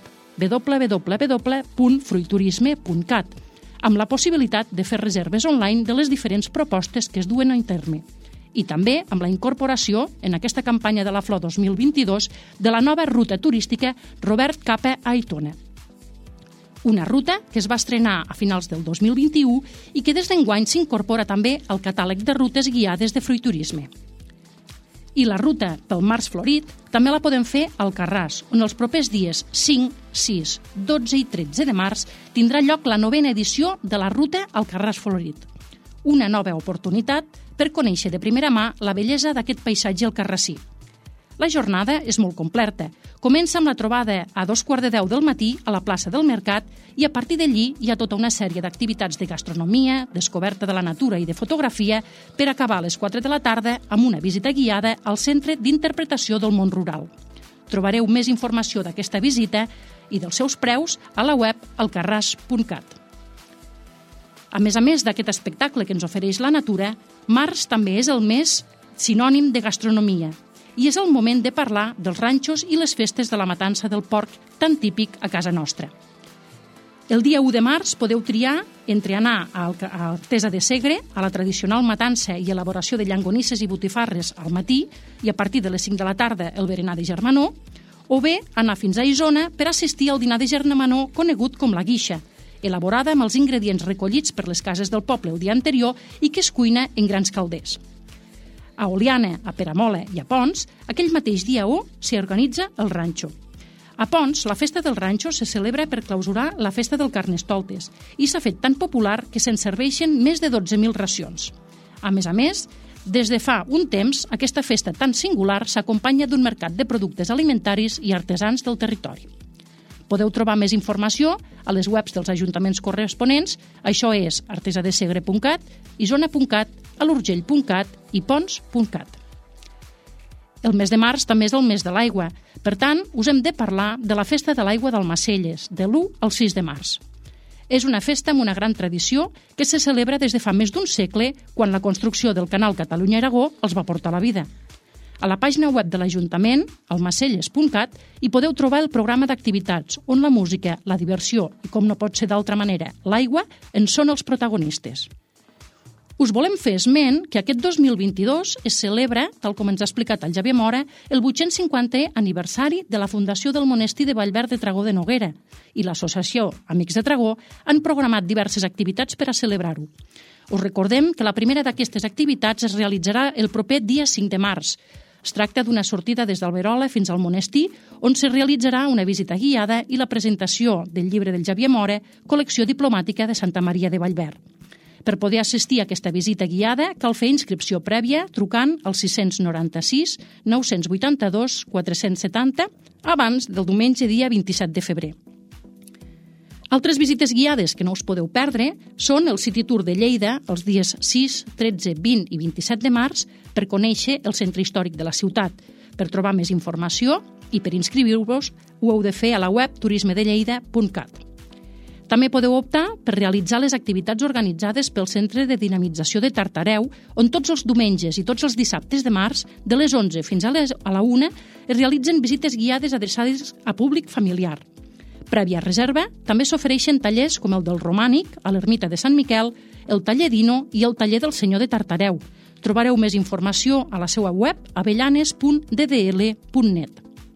www.fruiturisme.cat, amb la possibilitat de fer reserves online de les diferents propostes que es duen a terme, i també amb la incorporació, en aquesta campanya de la Flor 2022, de la nova ruta turística Robert Capa a Aitona. Una ruta que es va estrenar a finals del 2021 i que des d'enguany s'incorpora també al catàleg de rutes guiades de fruiturisme. I la ruta pel Març Florit també la podem fer al Carràs, on els propers dies 5, 6, 12 i 13 de març tindrà lloc la 9a edició de la ruta al Carràs Florit. Una nova oportunitat per conèixer de primera mà la bellesa d'aquest paisatge alcarrassí. La jornada és molt completa. Comença amb la trobada a 9:45 del matí a la plaça del Mercat i a partir d'allí hi ha tota una sèrie d'activitats de gastronomia, descoberta de la natura i de fotografia per acabar a les 4 de la tarda amb una visita guiada al Centre d'Interpretació del Món Rural. Trobareu més informació d'aquesta visita i dels seus preus a la web alcarràs.cat. A més d'aquest espectacle que ens ofereix la natura, març també és el mes sinònim de gastronomia i és el moment de parlar dels ranxos i les festes de la matança del porc tan típic a casa nostra. El dia 1 de març podeu triar entre anar a Artesa de Segre, a la tradicional matança i elaboració de llangonisses i botifarres al matí i a partir de les 5 de la tarda el berenar de germanor, o bé anar fins a Isona per assistir al dinar de germanor conegut com la guixa, elaborada amb els ingredients recollits per les cases del poble el dia anterior i que es cuina en grans calders. A Oliana, a Peramola i a Pons, aquell mateix dia 1 s'hi organitza el ranxo. A Pons, la festa del ranxo se celebra per clausurar la festa del Carnestoltes i s'ha fet tan popular que se'n serveixen més de 12.000 racions. A més, des de fa un temps, aquesta festa tan singular s'acompanya d'un mercat de productes alimentaris i artesans del territori. Podeu trobar més informació a les webs dels ajuntaments corresponents, això és artesadesegre.cat, isona.cat, alurgell.cat i pons.cat. El mes de març també és el mes de l'aigua. Per tant, us hem de parlar de la Festa de l'Aigua d'Almacelles, de l'1 al 6 de març. És una festa amb una gran tradició que se celebra des de fa més d'un segle, quan la construcció del canal Catalunya-Aragó els va portar a la vida. A la pàgina web de l'Ajuntament, almacelles.cat, hi podeu trobar el programa d'activitats, on la música, la diversió i, com no pot ser d'altra manera, l'aigua, en són els protagonistes. Us volem fer esment que aquest 2022 es celebra, tal com ens ha explicat el Xavier Mora, el 850è aniversari de la fundació del monestir de Vallverd de Tragó de Noguera i l'associació Amics de Tragó han programat diverses activitats per a celebrar-ho. Us recordem que la primera d'aquestes activitats es realitzarà el proper dia 5 de març. Es tracta d'una sortida des d'Alberola fins al monestir, on se realitzarà una visita guiada i la presentació del llibre del Xavier Mora, col·lecció diplomàtica de Santa Maria de Vallverd. Per poder assistir a aquesta visita guiada cal fer inscripció prèvia trucant al 696 982 470 abans del diumenge dia 27 de febrer. Altres visites guiades que no us podeu perdre són el City Tour de Lleida els dies 6, 13, 20 i 27 de març per conèixer el centre històric de la ciutat. Per trobar més informació i per inscriure-vos ho heu de fer a la web turismedelleida.cat. També podeu optar per realitzar les activitats organitzades pel Centre de Dinamització de Tartareu, on tots els diumenges i tots els dissabtes de març, de les 11 fins a la 1, es realitzen visites guiades adreçades a públic familiar. Prèvia reserva, també s'ofereixen tallers com el del Romànic, a l'Ermita de Sant Miquel, el taller Dino i el taller del Senyor de Tartareu. Trobareu més informació a la seva web avellanes.ddl.net.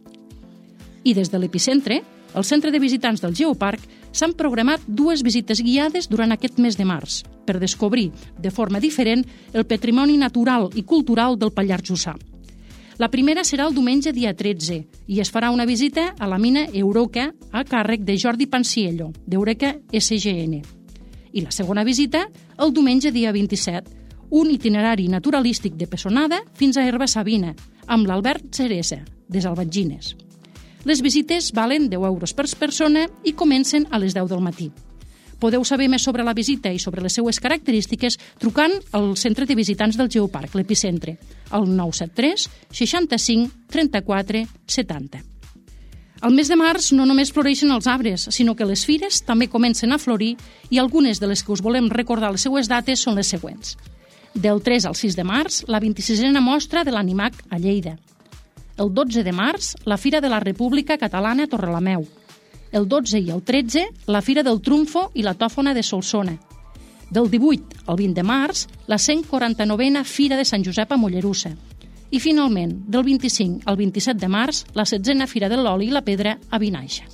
I des de l'Epicentre, al Centre de Visitants del Geoparc, s'han programat 2 visites guiades durant aquest mes de març per descobrir, de forma diferent, el patrimoni natural i cultural del Pallars Jussà. La primera serà el diumenge dia 13 i es farà una visita a la mina Eureka a càrrec de Jordi Panciello, d'Eureka SGN. I la segona visita el diumenge dia 27, un itinerari naturalístic de Pessonada fins a Herba Sabina, amb l'Albert Ceresa, des Albatgines. Les visites valen 10 euros per persona i comencen a les 10 del matí. Podeu saber més sobre la visita i sobre les seues característiques trucant al Centre de Visitants del Geoparc, l'Epicentre, al 973 65 34 70. Al mes de març no només floreixen els arbres, sinó que les fires també comencen a florir i algunes de les que us volem recordar les seues dates són les següents. Del 3 al 6 de març, la 26a mostra de l'Animac a Lleida. El 12 de març, la Fira de la República Catalana a Torrelameu. El 12 i el 13, la Fira del Trumfo i la Tòfona de Solsona. Del 18 al 20 de març, la 149a Fira de Sant Josep a Mollerussa. I finalment, del 25 al 27 de març, la 16a Fira de l'Oli i la Pedra a Vinaixa.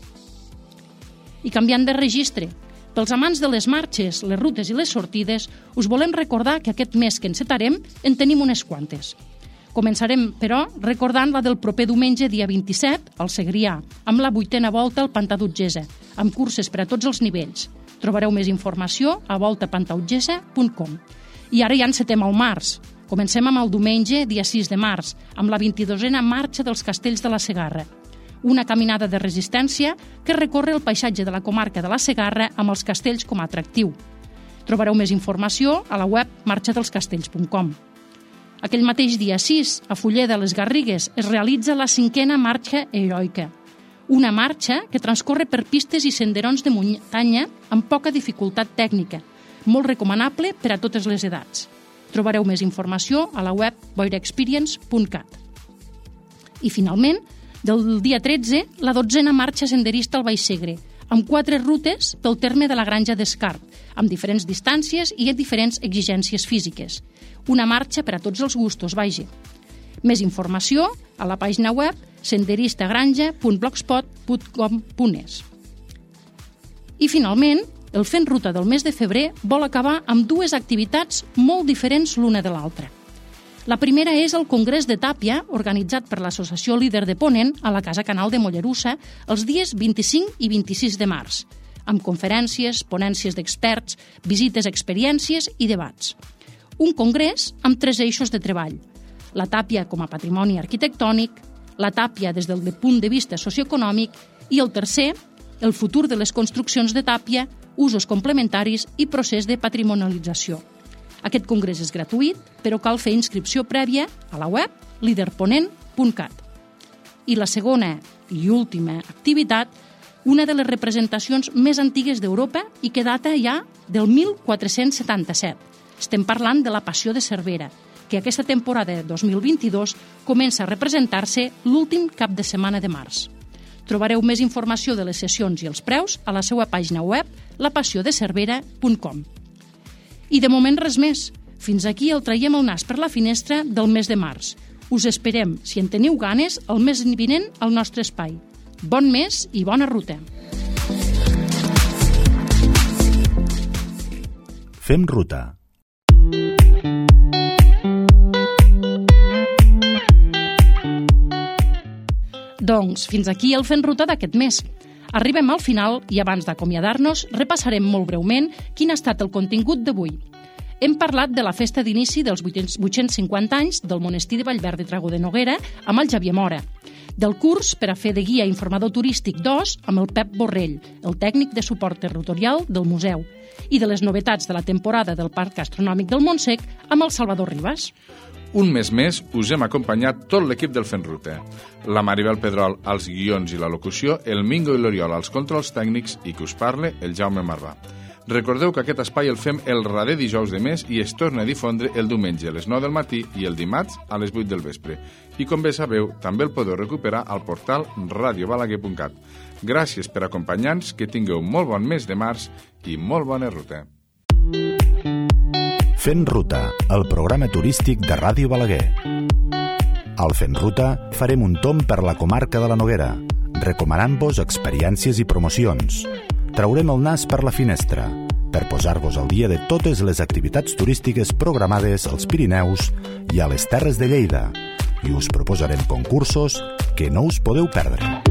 I canviant de registre, pels amants de les marxes, les rutes i les sortides, us volem recordar que aquest mes que encetarem en tenim unes quantes. Començarem, però, recordant la del proper diumenge, dia 27, al Segrià, amb la 8a volta al Pantà d'Utgessa, amb curses per a tots els nivells. Trobareu més informació a voltapantautgessa.com. I ara ja encetem al març. Comencem amb el diumenge, dia 6 de març, amb la 22a marxa dels Castells de la Segarra. Una caminada de resistència que recorre el paisatge de la comarca de la Segarra amb els castells com a atractiu. Trobareu més informació a la web marxadelscastells.com. Aquell mateix dia 6, a Fulleda, les Garrigues, es realitza la 5a marxa heroica. Una marxa que transcorre per pistes i senderons de muntanya amb poca dificultat tècnica, molt recomanable per a totes les edats. Trobareu més informació a la web boirexperience.cat. I finalment, del dia 13, la 12a marxa senderista al Baix Segre, amb 4 rutes pel terme de la Granja d'Escart, amb diferents distàncies i diferents exigències físiques. Una marxa per a tots els gustos, vaja. Més informació a la pàgina web senderistagranja.blogspot.com.es. I finalment, el Fent Ruta del mes de febrer vol acabar amb 2 activitats molt diferents l'una de l'altra. La primera és el Congrés de Tàpia, organitzat per l'Associació Líder de Ponent a la Casa Canal de Mollerussa els dies 25 i 26 de març, amb conferències, ponències d'experts, visites, experiències i debats. Un congrés amb 3 eixos de treball: la tàpia com a patrimoni arquitectònic, la tàpia des del punt de vista socioeconòmic i el tercer, el futur de les construccions de tàpia, usos complementaris i procés de patrimonialització. Aquest congrés és gratuït, però cal fer inscripció prèvia a la web liderponent.cat. I la segona i última activitat, una de les representacions més antigues d'Europa i que data ja del 1477. Estem parlant de la Passió de Cervera, que aquesta temporada de 2022 comença a representar-se l'últim cap de setmana de març. Trobareu més informació de les sessions i els preus a la seva pàgina web lapassiodecervera.com. I de moment res més. Fins aquí el traiem el nas per la finestra del mes de març. Us esperem, si en teniu ganes, el mes vinent al nostre espai. Bon mes i bona ruta. Fem ruta. Doncs fins aquí el Fent Ruta d'aquest mes. Arribem al final i abans d'acomiadar-nos repassarem molt breument quin ha estat el contingut d'avui. Hem parlat de la festa d'inici dels 850 anys del monestir de Vallverd de Tragó de Noguera amb el Xavier Mora, del curs per a fer de guia informador turístic 2 amb el Pep Borrell, el tècnic de suport territorial del museu, i de les novetats de la temporada del Parc Gastronòmic del Montsec amb el Salvador Ribas. Un mes més us hem acompanyat tot l'equip del Fent Ruta. La Maribel Pedrol als guions i la locució, el Mingo i l'Oriol als controls tècnics i que us parle el Jaume Marvà. Recordeu que aquest espai el fem el darrer dijous de mes i es torna a difondre el diumenge a les 9 del matí i el dimarts a les 8 del vespre. I com bé sabeu, també el podeu recuperar al portal radiobalaguer.cat. Gràcies per acompanyar-nos, que tingueu molt bon mes de març i molt bona ruta. Fent Ruta, el programa turístic de Ràdio Balaguer. Al Fent Ruta farem un tomb per la comarca de la Noguera, recomanant-vos experiències i promocions. Traurem el nas per la finestra per posar-vos al dia de totes les activitats turístiques programades als Pirineus i a les Terres de Lleida, i us proposarem concursos que no us podeu perdre.